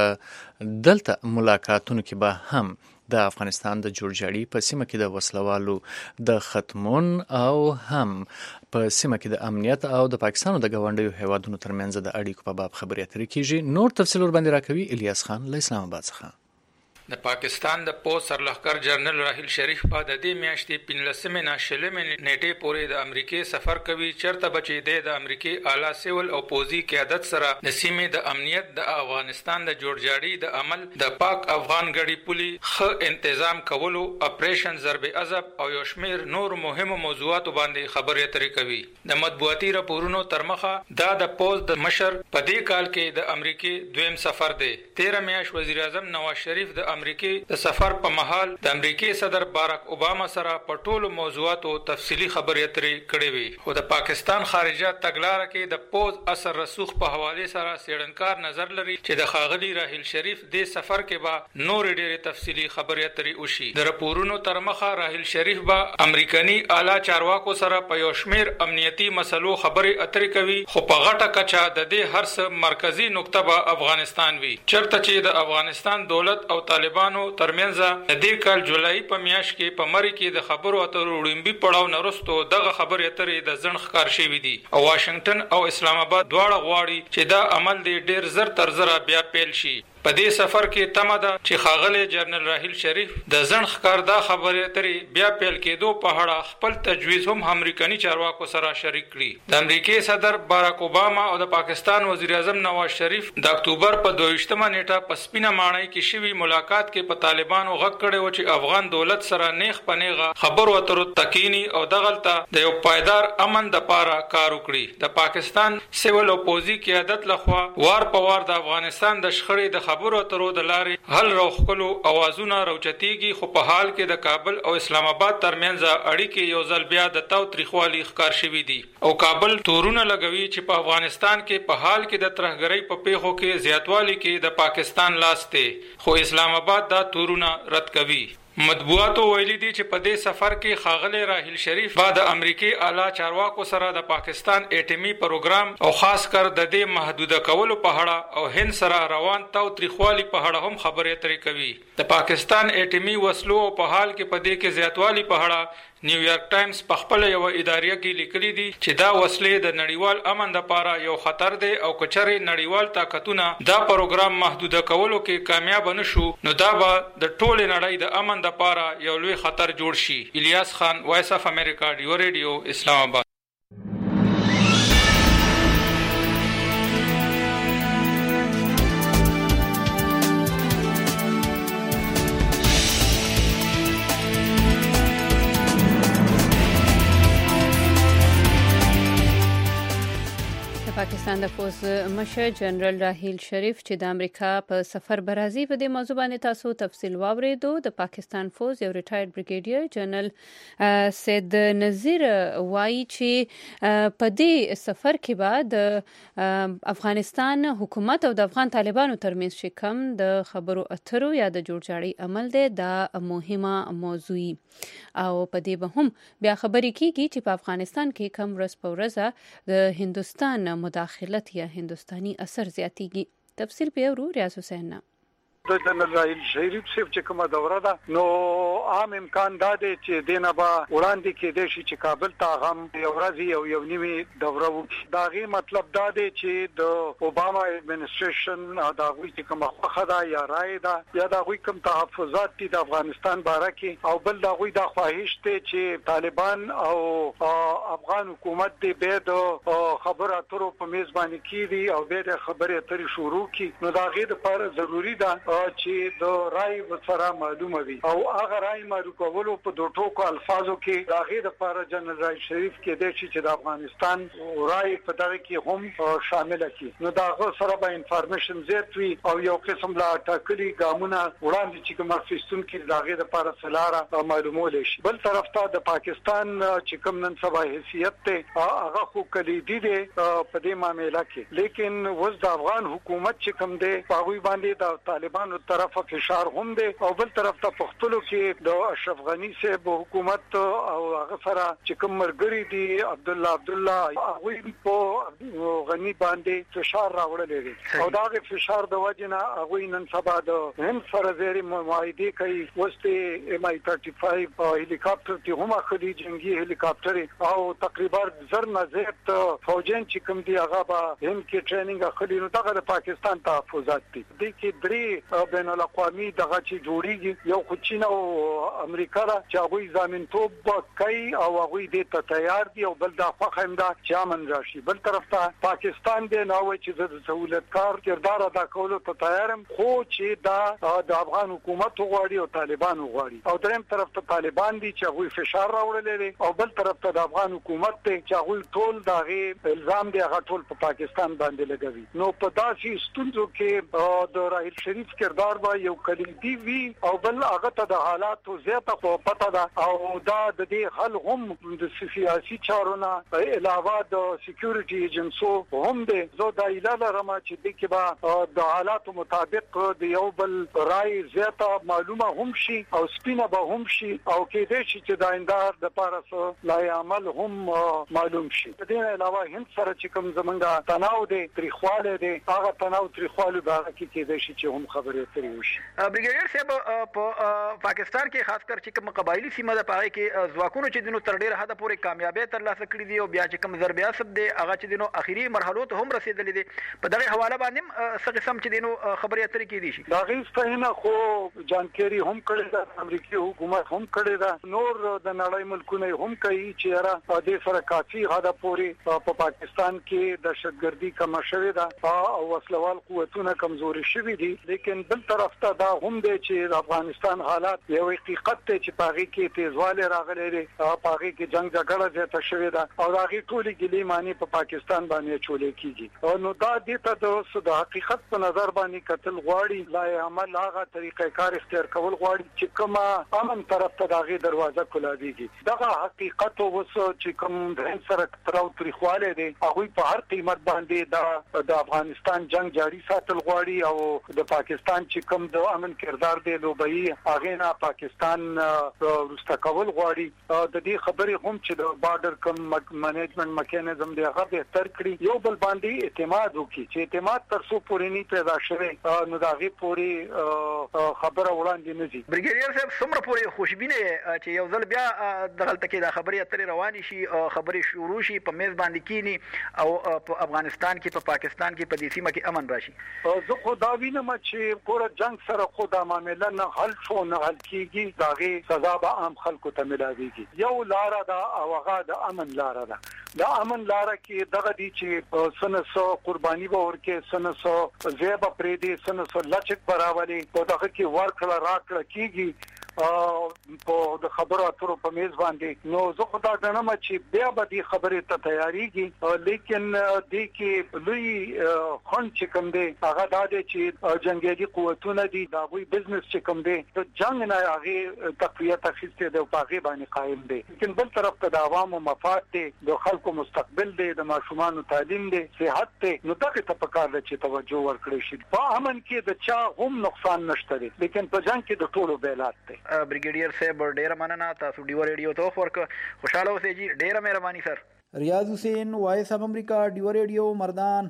Speaker 3: په دلته ملاقاتونو کې به هم د افغانستان د جوړجاړي په سیمه کې د وسلوالو د ختمون او هم په سیمه کې د امنیت او د پاکستان او د ګاونډیو هیوادونو ترمنځ د اړیکو په باب خبرې اترې کیږي. نور تفصیل ور باندې راکوي الیاس خان له اسلام آباد څخه.
Speaker 1: د پاکستان د پولیس سرلښکر جنرال راحیل شریف په د دې میاشتې پنځلسمې نه شلمې نیټې پورې د امریکای سفر کوي چرته بچي د امریکای اعلی سیول او پوزي قیادت سره د سیمې د امنیت د افغانستان د جوړجاړي د عمل د پاک افغان غړي پولي خ تنظیم کولو اپریشن ضرب عذاب او یو شمیر نور مهمو موضوعاتو باندې خبرې اترې کوي. د مطبوعاتي راپورونو ترمخه دا د پوز د مشر په دې کال کې د امریکای دویم سفر دی. تیرہ میاشت وزیر اعظم نواز شریف د امریکای د سفر په محل د امریکای صدر باراک اوباما سره په ټولو موضوعاتو تفصیلی خبرې اترې کړې وي. خو د پاکستان خارجه تګلارې کې د پوز اثر رسوخ په حواله سره سیړنکار نظر لري چې د خاغلی راحیل شریف د سفر کې به نور ډېرې تفصیلی خبرې اترې وشي. د راپورونو ترمخه راحیل شریف به امریکایي اعلی چارواکو سره په یو شمیر امنیتي مسلو خبرې اترې کوي خو په غټه کچا د دې هر څه مرکزی نقطه به افغانستان وي. چرته چې د افغانستان دولت او طالبانو ترمنځ د دې کال جولای په میاشت کې په مری کې د خبرو اترو وړاندې پړاو نرستو دغه خبرې اترې د ځنډ ښکار شوې دي او واشنگټن او اسلام آباد دواړه غواړي چې دا عمل د ډیر زر تر زر بیا پیل شي. په دې سفر کې تمه ده چې ښاغلی جنرال راحیل شریف د ځنډ ښکار دا خبرې اترې بیا پیل کېدو په اړه خپل تجویز هم امریکایي چارواکو سره شریک کړي. د امریکای صدر باراک اوباما او د پاکستان وزیر اعظم نواز شریف د اکتوبر په دویشتمه نیټه په سپینه ماڼۍ کې شوي ملاقات کې په طالبانو غږ کړی و چې افغان دولت سره نیغ په نیغه خبرو اترو تکینی او دغلته د یو پایدار امن د پاره کار وکړي. د پاکستان سیول او پوزي قیادت لخوا وار په وار د افغانستان د شخړې د خبرو اترو د لارې حل راوخلو اوازونه راوچتيږي، خو په حال کې د کابل او اسلام آباد ترمنځ اړیکې یو ځل بیا د تاو تریخوالي ښکار شوي دي او کابل تورونه لګوي چې په افغانستان کې په حال کې د ترهګرۍ په پیښو کې زیاتوالی کې د پاکستان لاس دی، خو اسلام آباد دا تورونه رد کوي. مطبوعاتو ویلي دي چې په دې سفر کې ښاغلی راحیل شریف با د امریکای اعلی چارواکو سره د پاکستان اټومي پروګرام او خاص کر د دې محدوده کولو په اړه او هند سره روان تاو تریخوالي په اړه هم خبرې اترې کوي. د پاکستان اټومي وسلو په حال کې په دې کې زیاتوالی په اړه نیویارک ټایمز په خپل یو اداریه کې لیکلي دي چې دا وسلې د نړیوال امن لپاره یو خطر دی او کچري نړیوال طاقتونه دا پروګرام محدوده کولو کې کامیاب نشو نو دا به د ټول نړۍ د امن لپاره یو لوی خطر جوړ شي. الیاس خان، وایس اف امریکا، ډیو ریډیو، اسلام آباد.
Speaker 2: پاکستان د پوز مشر جنرال راحیل شریف چې د امریکا په سفر برازي په دې موضوع باندې تاسو تفصیل واوریدو. د پاکستان فوز یو ریټایرډ بریګیډیر جنرال سید نذیر وایي چې په دې سفر کې بعد د افغانستان حکومت او د افغان طالبانو ترمنځ چې کم د خبرو اترو یا د جوړجاړي عمل دی دا مهمه موضوع او په دې به هم بیا خبرې کیږي چې په افغانستان کې کم ورځ په ورځ د هندستان مداخلت یا هندستاني اثر زیاتیږي. تفصیل په ورو ریاض حسین.
Speaker 5: د جنرال راحیل شریف صاحب چې کومه دوره ده نو عام امکان دا دی چې دینه به وړاندې کېدای شي چې کابل ته غم یو ورځ یو یو نیمه دوره وکړي. دا غي مطلب دا دی چې د اوباما ایڈمنسټریشن دا غوي چې کومه خوخه ده یا رائے ده یا دا غوي کوم تحفظات دي د افغانستان باره کې او بل دا غوي دا خواهش دی چې طالبان او افغان حکومت دې به د خبرو اترو په میزباني کړي او به د خبرې اترې شروع کړي. نو دا غي لپاره ضروری ده چې د رائے سره معلومه وي او هغه رائے معلوم کولو په دوه ټکو الفاظو کې د هغه لپاره جنرال راحیل شریف کې د چې د افغانستان رائے په دغه کې هم شامل کړي. نو دا هغه سره به انفارمیشن زیات وي او یو قسم لا ټاکلي ګامونه وړاندې چې کوم فیستون کې د هغه لپاره سلاره معلومول شي. بل طرف ته د پاکستان چې کوم نن سبا حیثیت ته هغه خو کلیدي دی په دې معاملې کې، لیکن وز د افغان حکومت چې کوم دی په غوي باندې د طالبان طرفه فشار هم دی او بل طرف ته پختلو کې د اشرف غنی صاحب حکومت او هغه سره چې کوم مرګري دي عبد الله عبد الله هغه په غنی باندې فشار راوړل دي او دا غي فشار د وجنه هغه نن سبا د هند سره زیری معاهده کوي. وسته ام آی ثلاثه و پنځه هلیکاپټر ته هم اخلي جنگي هلیکاپټر او تقریبا زر نه زیات فوجین چې کوم دی هغه به هند کې ټریننګ اخلي. نو دا د پاکستان تحفظات دي د کې درې بین الاقوامی دغه چې جوړیږي یو خو چین او امریکا را چې هغه ضامنتوب کوي او هغه دې ته تیار دي او بل دا خوښ هم دا چې امن راشي. بل طرف ته پاکستان دې نو چې د سہولتکار کردار ادا کولو ته تیارم خو چې دا د افغان حکومت غواړي او طالبان غواړي او دریم طرف ته طالبان دي چې هغه فشار راوړل دي او بل طرف ته د افغان حکومت ته چې هغه ټول دغه الزام دی هغه ټول په پاکستان باندې لګوي. نو په داسې ستونزو کې د راحیل شریف کردار با یو کلیدي وی او بل هغه ته د حالاتو زیاته خو پته ده او دا د دې حل هم د سیاسي چارونو علاوه د سکیورټي ایجنسو هم دی. زه د ایلاله رما چې د کې با د حالاتو مطابق د یو بل رائے زیاته معلومه هم شي او سپینه به هم شي او کې دې چې د اندار د پارسو لای عمل هم معلوم شي. د دې علاوه هند سره چې کوم زمونږه تناو دی تریخواله دی هغه تناو تریخواله به کې کې دې چې هم خبر خبرې اترې وشي.
Speaker 6: بریګیډیر صاحب په پاکستان کې خاص کر چې کوم قبایلی سیمه ده پاره کې ځواکونو چې دینو تر ډیره حد پورې کامیابی ترلاسه کړې دي او بیا چې کوم ضرب عصب دی هغه چې دینو اخیری مرحلو ته هم رسیدلې دي په دغه حواله باندې څه قسم چې دینو خبرې اترې کې دي شي.
Speaker 5: دا غي ستاینه خو جانکاری هم کړی ده، امریکایي حکومت هم کړی ده، نور د نړۍ ملکونه هم کوي چې را دې سره کافي حد پورې په پاکستان کې دهشتګردي کم شوې ده او وسلوال قوتونه کمزوري شوي دي. لیکن بل طرف ته دا هم دی چې د افغانستان حالات یو حقیقت دی چې پاغي کې تیزواله راغلي دي، پاغي کې جنگ جګړه زیاته شوې ده او دا غي ټولې ګلې معنی په پاکستان باندې چولې کیږي. نو دا دې ته د حقیقت په نظر باندې قتل غواړي، لا عمل هغه طریقې کار اختیار کول غواړي چې کومه امن طرف ته داغي دروازه کولاویږي. دغه حقیقت اوسه چې کوم د سره تراو تاریخواله دي هغه په هر قیمت باندې د د افغانستان جنگ جاری ساتل غواړي او د پاکستان چې کوم د امن کردار دی لوبي هغه نه پاکستان ورسته کول غواړي. د دې خبرې هم چې د بارډر کم منیجمنت میکانیزم دی هغه به تر کړی یو بل باندې اعتماد وکړي چې اعتماد تر څو پورې نه پیدا شوی نو دا غي پوری خبره وړاندې نه دي.
Speaker 6: بریګیډیر صاحب څومره پورې خوشبینه چې یو ځل بیا دغلت کې دا خبرې اترې روانې شي، خبرې شروع شي، په میز باندې کینی او په افغانستان کې په پاکستان کې په دې سیمه کې امن راشي.
Speaker 5: زه خو دا وینم چې ګوره جنگ سره خو دا معامله نه حل شو نه حل کیږي، دا غي سزا به عام خلکو ته ملاويږي. یو لار دا او هغه د امن لار ده. دا امن لار کې دغه دي چې سنسو قرباني به ورکه، سنسو زیبا پریدي، سنسو لچک براولي او دغه کې ورکړه راکړه کیږي په د خبرو اترو په میز باندې. نو زه خو دا غواړم چې بیا به دې خبرې ته تیاریږي، لیکن دې کې لوی خون چې کوم دی هغه دا دی چې جنگي قوتونه دي دا وی بزنس چې کوم دی د جنگ نه هغه تقویت اخیسته دی او هغه باندې قائم دی. لیکن بل طرف ته د عوامو مفاد دی، د خلکو مستقبل دی، د ماشومان تعلیم دی، صحت دی، نو دغه ته پکار دی چې توجه ورکړي شي. په امن کې د چا هم نقصان نشته دی، لیکن په جنگ کې د ټولو بیلات دی.
Speaker 6: بریګیډیر صاحب ډیر مننه، تاسو ډیو ریډیو ته ورک خوشاله اوسئ جی، ډیره مهرباني سر.
Speaker 22: ریاض حسین، وایس اف امریکا، ډیو ریډیو، مردان.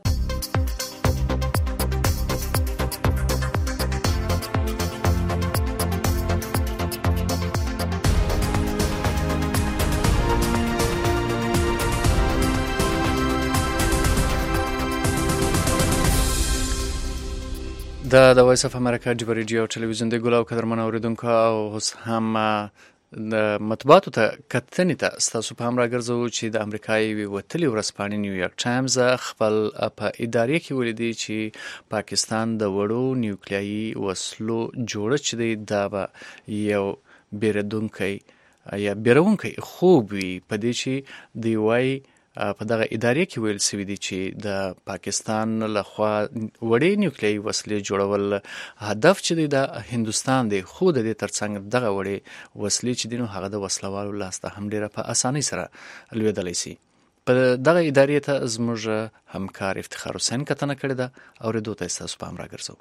Speaker 3: دا د وایس اف امریکا ډیو ریډیو ټلویزیون دی ګلو قدرمن اوریدونکو او اوس هم د مطبوعاتو ته کتنې ته ستاسو په هم راګرځو چې د امریکایي وتلي ورځپاڼې نیویارک ټایمز خپل په ادارې کې ولیدي چې پاکستان د وړو نیوکلیایي وسلو جوړښت دی دا به یو بیردونکی یا بیرونکی خوب وي په دې چې دی وای په دغه ادارې کې ویل سوي دي چې د پاکستان لخوا وړې نیوکلیایي وسلې جوړول هدف چې دی د هندوستان دی، خو د دې ترڅنګ دغه وړې وسلې چې دي نو هغه د وسلوالو لاسته هم ډیره په اسانۍ سره لوېدلی سي. په دغه ادارې ته زموږ همکار افتخار حسین کتنه کړې ده، اورېدو ته ستاسو پام راګرځو.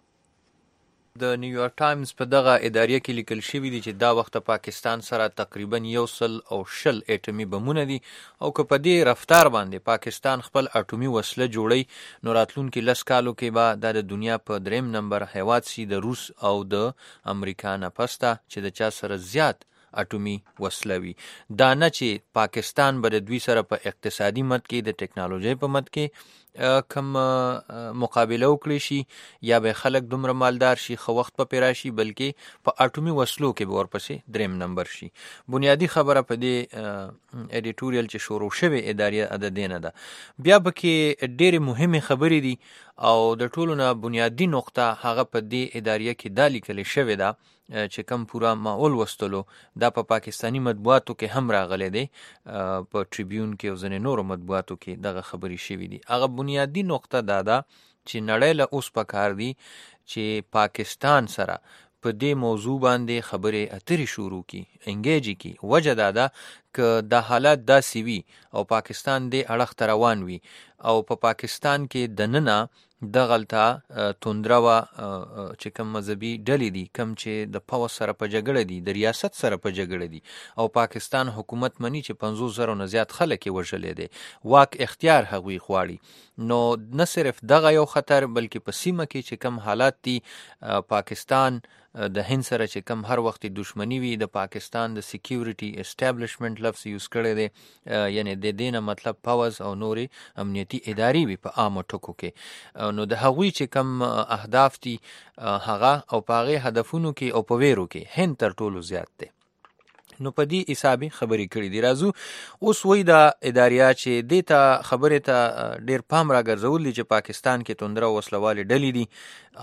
Speaker 12: د نیویارک ټایمز په دغه ادارې کې لیکل شوي دي چې دا وخت پاکستان سره تقریبا یو سل او شل اټومي بمونه دي او که په دې رفتار باندې پاکستان خپل اټومي وسله جوړي نو راتلونکي لس کالو کې به د دنیا په دریم نمبر هیواد سي د روس او د امریکا نه پسته چې د چا سره زیات اټومي وسله وي. دا نه چې پاکستان به د دوی سره په اقتصادي مد کې د ټکنالوژي په مد کې کم مقابله وکړي شي یا به خلک دومره مالدار شي خو وخت په پیرا شي، بلکې په اټومي وسلو کې به ورپسې دریم نمبر شي. بنیادی خبره په دې ایډیټوریل چې شروع شوی ادارې د دینه ده. بیا به کې ډېرې مهمه خبرې دي او د ټولو نه بنیادی نقطه هغه په دې ادارې کې دا لیکل شوی ده چې کم پورا معول وستلو دا په پا پاکستانی مطبوعاتو کې هم راغلی دی، په ټریبیون کې او ځینې نورو مطبوعاتو کې دغه خبرې شوي دي. هغه بنیادی نقطه دا ده چې نړۍ له اوس پکار دی چې پاکستان سره په دې موضوع باندې خبرې اترې شروع کی، انګیج کی. وجه دا ده که دا حالات داسې وي او پاکستان دې اړخ ته روان وي او په پا پاکستان کې دننه دغلته توندره وه چې کوم مذهبي ډلې دي کوم چې د پوځ سره په جګړه دي د ریاست سره په جګړه دي او پاکستان حکومت مني چې پنځوس زرو نه زیات خلک یې وژلی دی واک اختیار هغوی غواړي نو نه صرف دغه یو خطر بلکې په سیمه کې چې کوم حالات دي پاکستان د هند سره چې کوم هر وخت دشمنی وي د پاکستان د سکیورټي اسټابلیشمنت لفظ یوز کړی دی یعنی د دې نه مطلب پوځ او نورې امنیتي ادارې وي په عامو ټکو کې نو د هغوی چې کوم اهداف دي هغه او په هغې هدفونو کې او په ویرو کې هند تر ټولو زیات دی نو په دې حسابي خبرې کړي دي راځو اوس وایي دا اداریه چې دې ته خبرې ته ډېر پام راګرځول دي چې پاکستان کې توندره او وسلوالې ډلې دي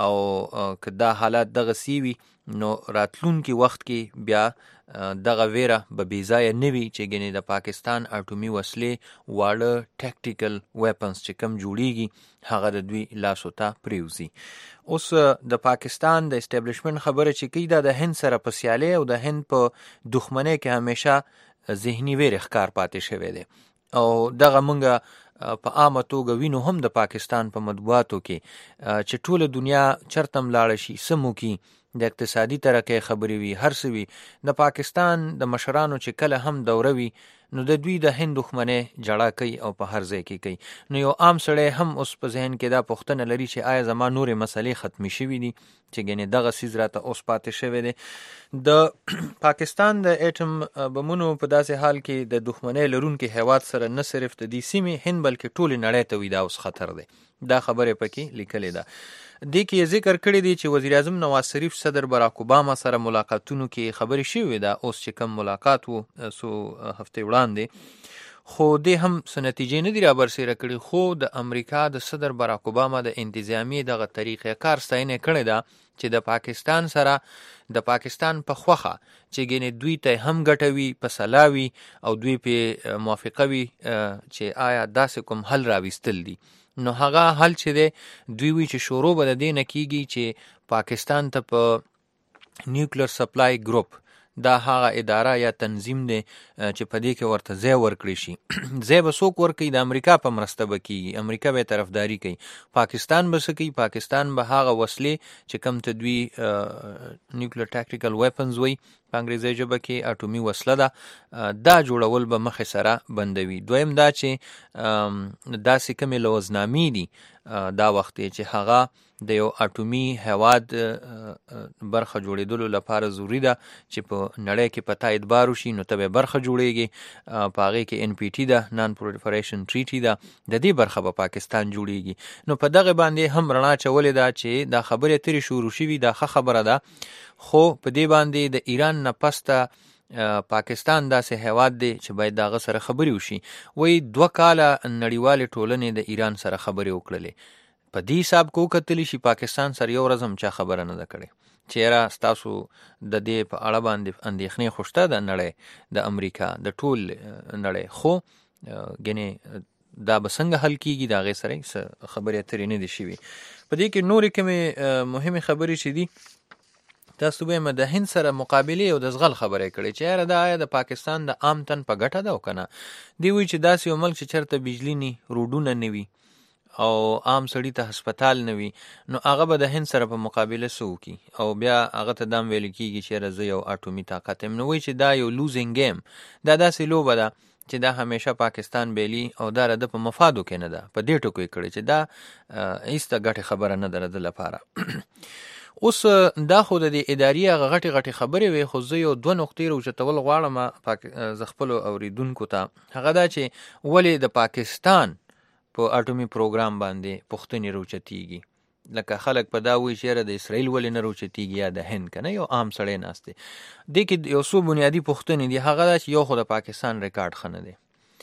Speaker 12: او که دا حالات دغسې وي نو راتلونکي وخت کې بیا دغه ویره به بېځایه نه وي چې ګنې د پاکستان اټومي وسلې واړه ټیکټیکل ویپنز چې کم جوړیږي هغه د دوی لاسو ته پرېوځي اوس د پاکستان د اسټابلیشمنټ خبره چې کوي دا د هند سره په سیالۍ او د هند په دښمنۍ کې همیشه ذهني ویرې ښکار پاتې شوی دی او دغه مونږ په عامه توګه وینو هم د پاکستان په مطبوعاتو کې چې ټوله دنیا چرته هم لاړه شي څه مو کي د اقتصادي ترقۍ خبرې وي هر څه وي د پاکستان د مشرانو چې کله هم دوره وي نو د دوی د هند دښمنۍ جړه کوي او په هر ځای کې کوي نو یو عام سړی هم اوس په ذهن کې دا پوښتنه لري چې آیا زما نورې مسلې ختمې شوي دي چې ګنې دغه څیز راته اوس پاتې شوی دی د پاکستان د ایټم بمونو په داسې حال کې د دښمنۍ لرونکي هیواد سره نه صرف د دې سیمې هند بلکې ټولې نړۍ ته وي دا اوس خطر دی دا خبرې پکې لیکلې ده دې کې ذکر کړی دی چې وزیر اعظم نواز شریف صدر براک اوباما سره ملاقاتونو کې خبرې شوې ده اوس چې کوم ملاقات وو څو هفتې وړاندې خو دې هم څه نتیجې نه دي رابرسېره کړي خو د امریکا د صدر براک اوباما د انتظامیې دغه طریقې کار ستاینه کړې ده چې د پاکستان سره د پاکستان په خوخه چې ګنې دوی ته هم ګټوي په سلاوي او دوی په موافقه وي چې آیا داسې کوم حل راوستل دي نو هغه حل چې دی دوی وی چې شروع به د دې نه کیږي چې پاکستان ته په نیوکلیر سپلای ګروپ دا هغه اداره یا تنظیم دی چې په دې کې ورته ځای ورکړی شي ځای به څوک ورکوي د امریکا په مرسته به کیږي امریکا به طرفداري کوي پاکستان به څه کوي پاکستان به هغه وسلې چې کوم ته دوی نیوکلیر ټاکټیکل ویپنز وایي په انګریزي ژبه کې اټومي وسله ده دا جوړول به مخې سره بندوي دویم دا چې داسې کومې لوزنامې دي دا وخت چې هغه د یو اټومي هیواد برخه جوړېدلو لپاره ضروري ده چې په نړۍ کې په تا اعتبار وشي نو ته به برخه جوړېږي په هغې کې ان پی ټي ده نان پرولیفریشن ټریټي ده د دې برخه به پاکستان جوړېږي نو په دغه باندې هم رڼا اچولې ده چې دا خبرې ترې شروع شوي دا ښه خبره ده خو په دې باندې د ایران نه پسته پاکستان داسې هیواد دی چې باید دغه سره خبرې وشي وایي دوه کاله نړیوالې ټولنې د ایران سره خبرې وکړلې په دې حساب کو کتلی شي پاکستان سره یو ورځ هم چا خبره نه ده کړې چیرې ستاسو د دې په اړه باندې اندېښنې خو شته د نړۍ د امریکا د ټول نړۍ خو ګنې دا به څنګه حل کیږي د هغې سره خبرې اترې نه دي شوي په دې کې نورې کومې مهمې خبرې چې دي تاسو به د هند سره مقابله او د زغل خبرې کړې چې یاره دا آیا د پاکستان د عام تن په ګټه ده او که نه دی وایي چې داسې یو ملک چې چېرته بجلي ني روډونه نه وي او عام سړي ته هسپتال نه وي نو هغه به د هند سره په مقابله څه وکړي او بیا هغه ته دا هم ویل کېږي چې یاره زه یو اټومي طاقت یم نو وایي چې دا یو لوزینګ گیم دا داسې لوبه ده چې دا همیشه پاکستان بیلی او دا د په مفادو کې نه ده په دې ټکو یې کړی چې دا هیڅ د ګټې خبره نه ده د لپاره اوس دا خو د دې ادارې هغه غټې غټې خبرې وې خو زه یو دوه نقطې راوچتول غواړم زه خپلو اورېدونکو ته هغه دا چې ولې د پاکستان په اټومي پروګرام باندې پوښتنې راوچتېږي لکه خلک په دا وایي چې یاره د اسرائیل ولې نه راوچتېږي یا د هند که نه یو عام سړی ناست دی دې کې یو څو بنیادي پوښتنې دي هغه دا چې یو خو د پاکستان ریکارډ ښه نه دی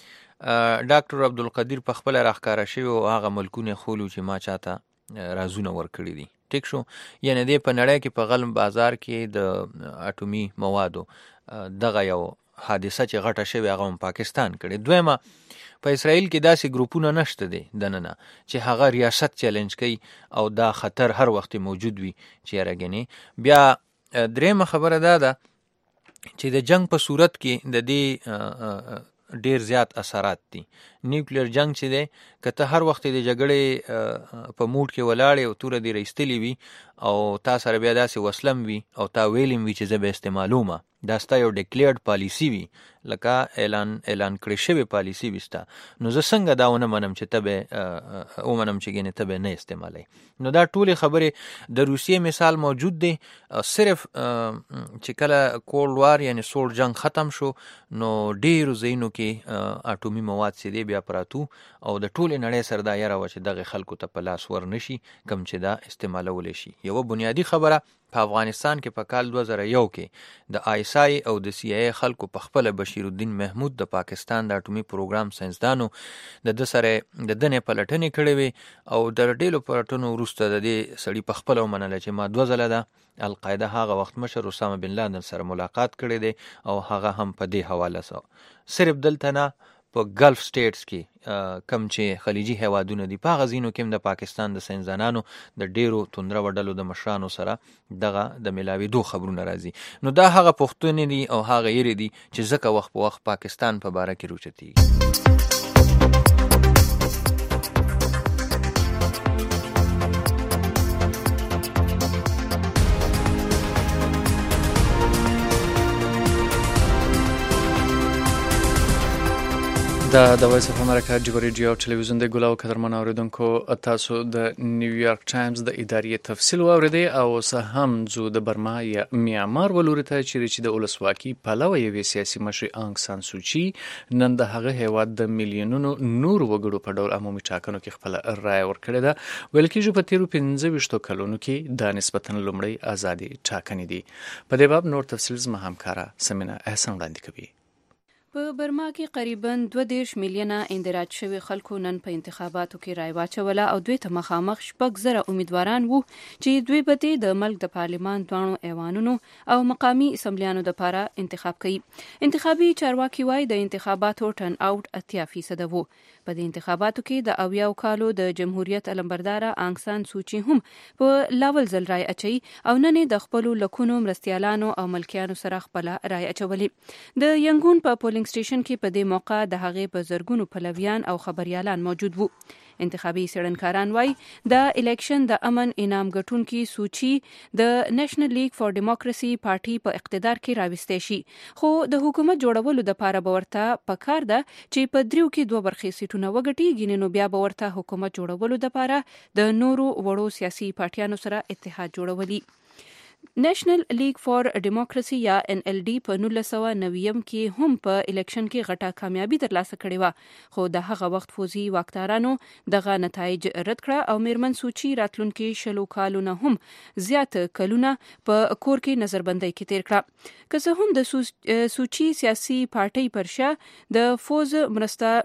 Speaker 12: ډاکټر عبدالقدیر په خپله راښکاره شوي او هغه ملکونه خولو چې ما چاته رازونه ورکړي دي ټیک شو یعنې دی په نړۍ کې په غلم بازار کې د اټومي موادو دغه یو حادثه چې غټه شوې هغه هم پاکستان کړې دویمه په اسرائیل کې داسې ګروپونه نشته دی دننه چې هغه ریاست چیلنج کوي او دا خطر هر وخت موجود وي چې یاره ګنې بیا درېیمه خبره دا ده چې د جنگ په صورت کې د دې ډیر زیات اثرات دي نیوکلیر جنگ چې دی که ته هر وخت د جګړې په موډ کې ولاړې او توره دې رایستلې وي او تا سره بیا داسې وسلم وي او تا ویلم وي چې زه به استعمالومه، دا ستا یو ډیکلیرډ پالیسي وي، لکه اعلان اعلان کړی شوی پالیسي وي ستا، نو زه څنګه دا ونه منم چې ته به ومنم چې ګینې ته به نه استعمالوي. نو دا ټولې خبرې د روسیې مثال موجود دی. صرف چې کله کولډ وار یعنی سوړ جنگ ختم شو نو ډېرو ځایونو کې اټومي مواد چې دی بیا پراتو او د ټولې نړۍ سره دا یاره وه چې دغې خلکو ته په لاس ور نشي کم چې دا استعمالولی شي. یوه بنیادی خبره په افغانستان کې په کال دوه زره یو کې د آی ایس آی او د سی آی ای خلکو په خپله بشیر الدین محمود د پاکستان د اټومي پروګرام ساینسدانو د ده سره د دنې پلټنې کړې وې او د ډېرو پلټنو وروسته د دې سړي په خپله ومنله چې ما دوه ځله ده القاعده هغه وخت مشر اسامه بن لادن سره ملاقات کړی دی او هغه هم په دې حواله سره صرف دلته نه په ګلف سټیټس کې کم چې خلیجي هیوادونه دي په هغه ځینو کې هم د پاکستان د ساینسدانانو د ډیرو توندره وډلو د مشرانو سره دغه د ملاوېدو خبرونه راځي. نو دا هغه پوښتنې دي او هغه یېرې دي چې ځکه وخت په وخت پاکستان په باره کې روچتېږي.
Speaker 3: دا د وایس اف امریکا جګو ریډیو او ټلویزیون د ګولاو قدرمن اوریدونکو تاسو د نیویارک ټایمز د ادارې تفصیل واوریدئ او اوس هم ځو د برما یا میانمار ولوري ته چیرې چې د ولسواکي پلوه یوې سیاسي مشرې آنګ سان سوچي نن د هغه هیواد د میلیونونو نور وګړو په ډول عمومي ټاکنو کې خپل رایه ورکړې ده. ویل کېږي په تیرو پنځه ویشتو کلونو کې دا نسبتا لومړی ازادي ټاکنې دي. په دې باب نور تفصیل زما همکاره سمینا احسان وړاندې کوي.
Speaker 2: په برما کې قریبا دوه دېرش میلیونه اندراج شوي خلکو نن په انتخاباتو کې رای واچوله او دوی ته مخامخ شپږ زره امیدواران وو چې دوی به د ملک د پارلمان دواړو ایوانونو او مقامي اسمبلیانو دپاره انتخاب کوي. انتخابي چارواکي وایي د انتخاباتو ټرن آوټ اتیا فیصده وو. په دې انتخاباتو کې د اویاو کالو د جمهوریت علمبرداره آنګ سان سوچي هم په لاول ځل رای اچوي او نن د خپلو لکونو مرستیالانو او ملکیانو سره خپله رای اچولې. د ینګون په پولینګ سټیشن کې په دې موقع د هغې په زرګونو پلویان او خبریالان موجود وو. انتخابي څېړنکاران وایي د الیکشن د امن انعام ګټونکي سوچي د نېشنل لیګ فار ډیموکراسي پارټي په اقتدار کې راوستې شي، خو د حکومت جوړولو دپاره به ورته پکار ده چې په دریو کې دوه برخې سیټونه وګټي، ګینې نو بیا به ورته حکومت جوړولو دپاره د نورو وړو سیاسي پارټیانو سره اتحاد جوړولي. نېشنل لیګ فار ډیموکراسي یا ان ایل ډي په نولس سوه نویم کې هم په الیکشن کې غټه کامیابي ترلاسه کړې وه، خو د هغه وخت فوزي واکدارانو دغه نتایج رد کړه او میرمن سوچي راتلونکي شلو کالونه هم زیات کلونه په کور کې نظربندۍ کې تیر کړه. که څه هم د سوچي سیاسي پارټۍ پر شا د فوز مرسته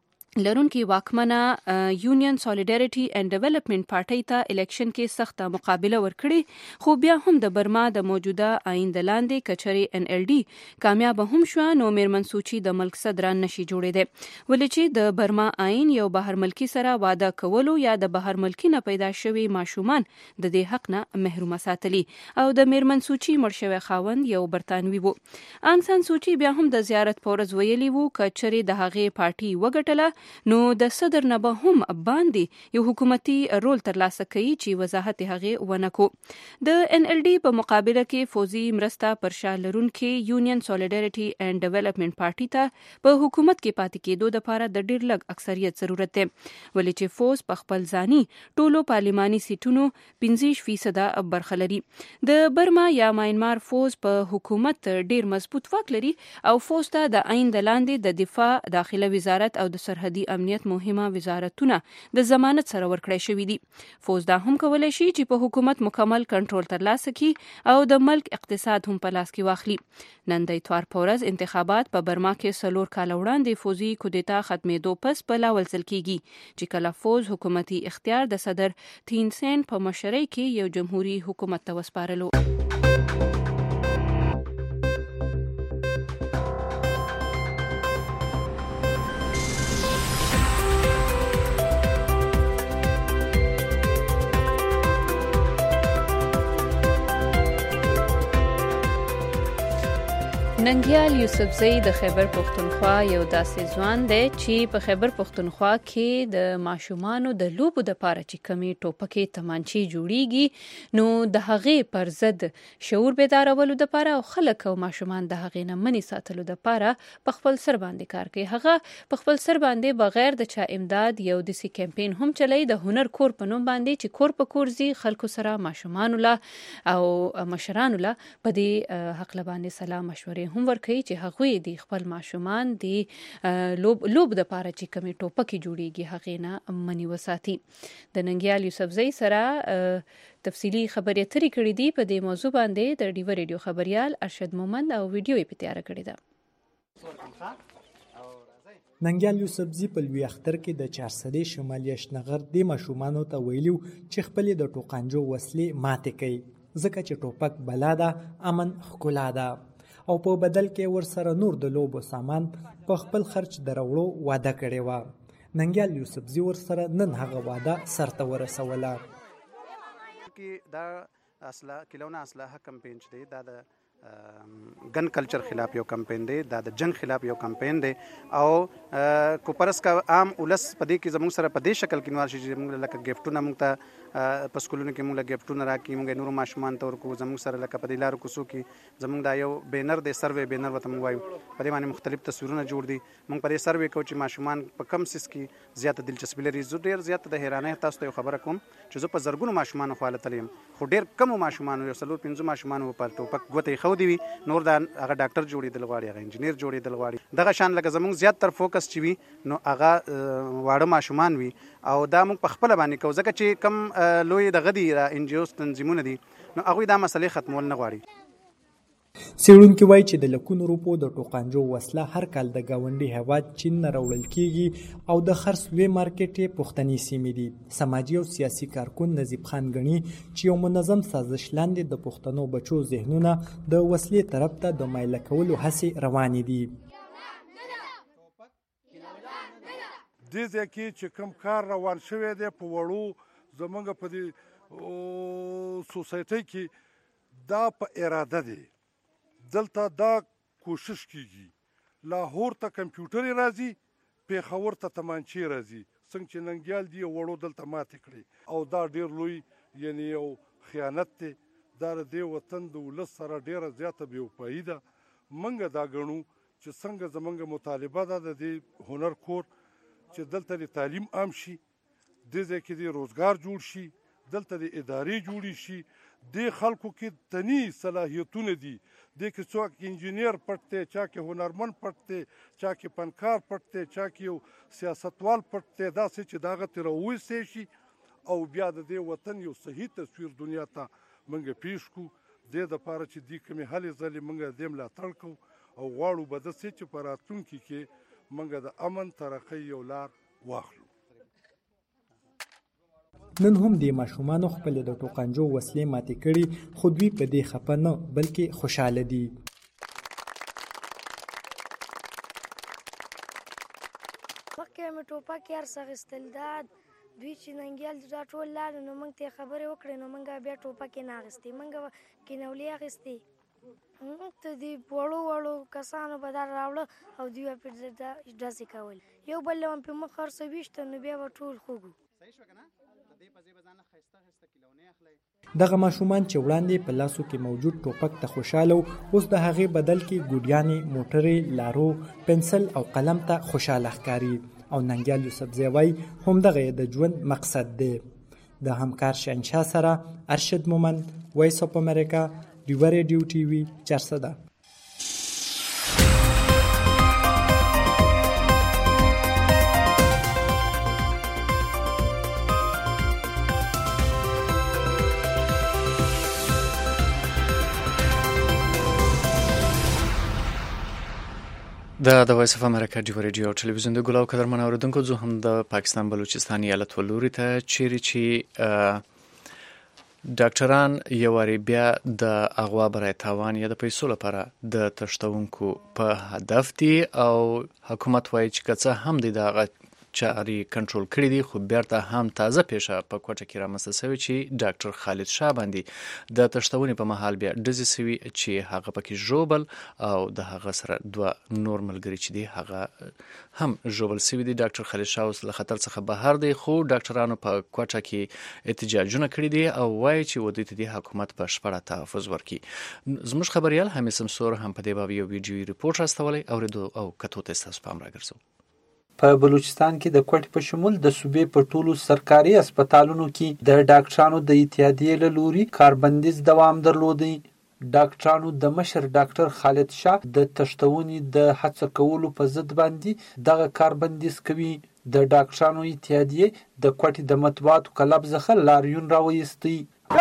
Speaker 2: لرونکي واکمنه یونین سالیډریټي اینډ ډیولپمنٹ پارټۍ ته الیکشن کې سخته مقابله ورکړې، خو بیا هم د برما د موجوده آئین د لاندې کچرې ان ایل ډي کامیاب هم شوه نو میرمن سوچي د ملک صدران نشي جوړېدی، ولې چې د برما آئین یو بهر ملکی سره واده کولو یا د بهر ملکی نه پیدا شوي ماشومان د دې حق نه محرومه ساتلی او د میرمن سوچي مړ شوی خاوند یو برتانوي وو. آنګ سان سوچي بیا هم د زیارت په ورځ ویلي وو کچرې د هغې پارټي وګټله نو د صدر نه به هم باندې یو حکومتي رول ترلاسه کوي چې وضاحت هغې ونه کو. د ان ایل ډي په مقابله کې فوزي مرسته پر شا لرونکي یونین سالیډریټي اینډ ډیولپمنٹ پارټي ته په حکومت کې پاتې کېدو دپاره د ډېر لږ اکثریت ضرورت دی، ولې چې فوز په خپل ځاني ټولو پارلماني سیټونو پنځه فیصده برخه لري. د برما یا ماینمار فوز په حکومت ډېر مضبوط واک لري او فوز ته د آئین د لاندې د دفاع، داخله وزارت او د سرحدي امنیت مهمه وزارتونه د ضمانت سره ورکړی شوي دي. فوز دا هم کولی شي چې په حکومت مکمل کنټرول ترلاسه کړي او د ملک اقتصاد هم په لاس کې واخلي. نن د اتوار په ورځ انتخابات په برما کې څلور کاله وړاندې فوزي کودتا ختمېدو پس په لاول ځل کېږي چې کله فوز حکومتي اختیار د صدر تین سین په مشرۍ کې یو جمهوري حکومت ته وسپارلو. ننګیال یوسفزئی د خیبر پښتونخوا یو داسې ځوان دی چې په خیبر پښتونخوا کې د ماشومانو د لوبو د پاره چې کمی ټوپکې تمانچې جوړیږي نو د هغې پر ضد شعور بیدارولو د پاره او خلک او ماشومان د هغې نه منې ساتلو د پاره په خپل سر باندې کار کوي. هغه په خپل سر باندې بغیر د چا امداد یو داسې کمپین هم چلوي د هنر کور په نوم باندې چې کور په کور ځي خلکو سره ماشومانو له او مشرانو له په دې حق باندې سلام مشورې هم ورکوي چې هغوی د خپل ماشومان د لوب لوب د پاره چې کمی ټوپکې جوړیږي هغې نه منې وساتي. د ننګیال یوسفزئی سره تفصیلي خبرې اترې کړې دي په دې موضوع باندې د ډیوه ریډیو خبریال ارشد مومند او ویډیو یې په تیاره کړې ده.
Speaker 4: ننګیال یوسفزئی په لوی اختر کې د چارسدې شمالي اشنغر د ماشومانو ته ویلو چې خپلې د ټوقانجو وسلې ماتې کوي ځکه چې ټوپک بلا ده امن ښکلا ده او په بدل کې ورسره نور د لوبو سامان په خپل خرچ دروړو واده کړې وه. ننګیال یوسفزئی ورسره نن هغه واده سرته ورسوله.
Speaker 7: دا اصله کلونه اسلحه کمپین چې دی دا د ګن کلچر خلاف یو کمپین دی دا د جنگ خلاف یو کمپین دی او کو پرس کا عام ولس پدې کې زموږ سره په دې شکل کې نوار شي چې موږ لکه ګیفټونه موږ ته په سکولونو کې موږ ګیفټونه راکې موږ نور ماشومان ته ورکو زموږ سره لکه په دې لارو کوڅو کې زموږ دا یو بینر دی سروې بینر وته موږ وایو په دې باندې مختلف تصویرونه جوړ دي موږ په دې سروې کوو چې ماشومان په کم سیس کې زیاته دلچسپي لري. زه ډېر زیاته د حیرانۍ تاسو ته خبره کوم چې زه په زرګونو ماشومان خو حالت لرم خو ډېر کم ماشومان یو څلور پنځه ماشومان په ټوپک ګوتې خو دی نور دا هغه ډاکټر جوړېدل غواړي هغه انجینیر جوړېدل غواړي دغه شان لکه زموږ زیات تر فوکس چې وي نو هغه واړه ماشومان وي او دا موږ په خپل باندې کوو ځکه چې کم لوی دغه دي ان جی اوز تنظیمونه دي نو هغوی دا مسلې ختمول نه غواړي.
Speaker 4: څېړونکي وایي چې د لکونو روپو د ټوقانجو وسله هر کال د ګاونډي هېواد چین نه راوړل کیږي او د خرڅ لوی مارکیټ یې پښتني سیمې دي. سماجي او سیاسي کارکون نظیب خان ګڼي چې یو منظم سازش لاندې د پښتنو بچو ذهنونه د وسلې طرف ته د مایله کولو هڅې روانې دي.
Speaker 23: دې ځای کې چې کوم کار روان شوی دی په وړو زموږ په دې سوسایټۍ کې دا په اراده دی دلته دا کوشش کیږي لاهور ته کمپیوټر راځي پیښور ته تمانچې راځي څنګه چې ننګیال دی وړو دلته ماتې کړي او دا ډیر لوی یعنی یو خیانت دی دا د دې وطن د ولس سره ډیره زیاته بې وفایي ده. موږ دا ګڼو چې څنګه زموږ مطالبه ده د دې هنر کور چې دلته د تعلیم عام شي دې ځای کې د روزګار جوړ شي دلته د ادارې جوړې شي دې خلکو کې تني صلاحیتونه دي دې کې څوک انجینیر پټ دی چا کې هنرمند پټ دی چا کې فنکار پټ دی چا کې یو سیاستوال پټ دی داسې چې دغه ترې راوویستی شي او بیا د دې وطن یو صحیح تصویر دنیا ته موږ پیش کړو. دې دپاره چې دې کومې هلې ځلې موږ دې ملاتړ کوو او غواړو به داسې چې په راتلونکي کې موږ د امن ترقۍ یو لار واخلو.
Speaker 4: نن هم د ماشومانو خپل د ټوقانجو وسلې ماتې کړي خو دوی په دې خفه نه بلکې خوشاله دي.
Speaker 24: مخکې مې ټوپک یار څه اخیستل دا دوی چې ننګیال دا ټول لاړو نو موږ ته خبرې وکړې نو موږ بیا ټوپک یې نه اخیستې موږ کینولې اخیستې موږ ته د وړو وړو کسانو به دا راوړه او دوی به پرې ډزې کول یو بل له پرې مخ هر څه ویشته نو بیا به ټول خوږو.
Speaker 4: دغه ماشومان چې وړاندې په لاسو کې موجود ټوپک ته خوشاله اوس د هغې بدل کې ګوډیانې موټرې لارو پنسل او قلم ته خوشاله ښکاري او ننګیال یوسفزئی وایي همدغه یې د ژوند مقصد دی. د همکار شهنشاه سره ارشد مومند وایس اف امریکا ډیوه ریډیو ټي وي چارسده.
Speaker 3: د د وایس اف امریکا ډیوه ریډیو ټلویزیون د ګلاو قدرمن اوریدونکو زه هم د پاکستان بلوچستان ایالت ولوري ته چیرې چې ډاکټران یو واری بیا د اغوا برای تاوان یا د پیسو لپاره د تښتونکو په هدف دي او حکومت وایي چې که څه هم د چاري کنټرول کړي دي، خو بیرته هم تازه پیښه په کوټه کې رامنځته شوې چې ډاکټر خالد شاه باندې د تښتونې په مهال بیا ډزې شوي چې هغه پکې ژوبل او د هغه سره دوه نور ملګري چې دي هغه هم ژوبل شوي دي. ډاکټر خالد شاه اوس له خطر څخه بهر دی، خو ډاکټرانو په کوټه کې احتجاجونه کړي دي او وایي چې ودې ته د حکومت په شپړه تحفظ ورکړي. زموږ خبريال حمید سمسور هم په دې باب یو ویډیو ریپورت راستولی اوریدو او کتو ته ستاسو پام راګرځو.
Speaker 8: په بلوچستان کې د کوټې په شمول د صوبې په ټولو سرکاري هسپتالونو کې د ډاکټرانو د اتحادیې له لوري کاربندیز دوام درلودی. ډاکټرانو د مشر ډاکټر خالد شاه د تښتونې د هڅه کولو په ضد باندې دغه کاربندیز کوي. د ډاکټرانو اتحادیې د کوټې د مطبوعاتو کلب څخه لاریون راویستی.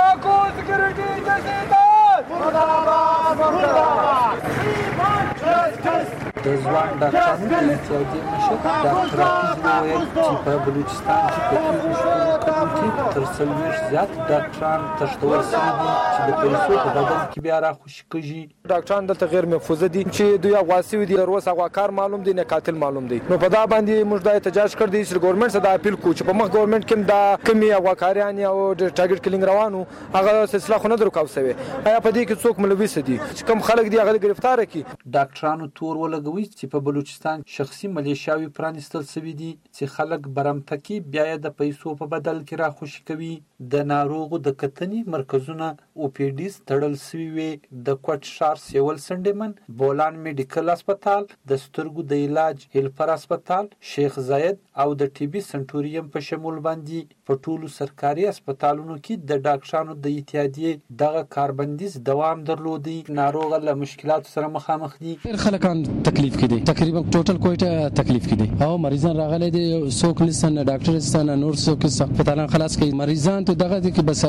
Speaker 8: د ځوان ډاکټرانو د اتحادیې مشر ډاکټر حفیظ وویل چې په بلوچستان کې په تېرو شپږو کلونو کې تر څلوېښت زیات ډاکټران تښتول شوي دي چې د پیسو په بدل کې بیا راخوشي کېږي.
Speaker 9: ډاکټران دلته غیر محفوظه دي چې دوی اغوا شوي دي، تر اوسه اغواکار معلوم دی نه قاتل معلوم دی. نو په دا باندې موږ دا احتجاج کړی دی چې ګورنمنټ څخه دا اپیل کوو چې په مخ ګورنمنټ کې دا کمی اغواکاریان او ټارګټ کلینګ روانو هغه سلسله خو نه درو کاو شوی. آیا په دې کې څوک ملوث دي چې کم خلک دي هغه گرفتار کړي؟
Speaker 8: ډاکټرانو تور ولګوي چې په بلوچستان شخصي ملیشیاوي پرانستل شوي دي چې خلک برمته کې بیا د پیسو په بدل کې راخوشي کوي. د ناروغو د کتنې مرکزونه او پی ډیز تړل شوي وي. د کوټ ښار سیول سنډمن، بولان میډیکل هسپتال، د سترګو د علاج هیلپر هسپتال، شیخ زاید او د ټي بي سنټوریم په شمول باندې په ټولو سرکاري هسپتالونو کې د ډاکټرانو د اتحادیې دغه کاربندیز دوام درلودی. ناروغ له مشکلاتو سره مخامخ دي.
Speaker 11: خلکان تکلیف کې دي، تقریبا ټوټل کوټه تکلیف کې دي او مریضان راغلي دي. څوک نستنه ډاکټر ستنه نور څوک هسپتالان خلاص کوي. مریضان ته دغه دي کې بس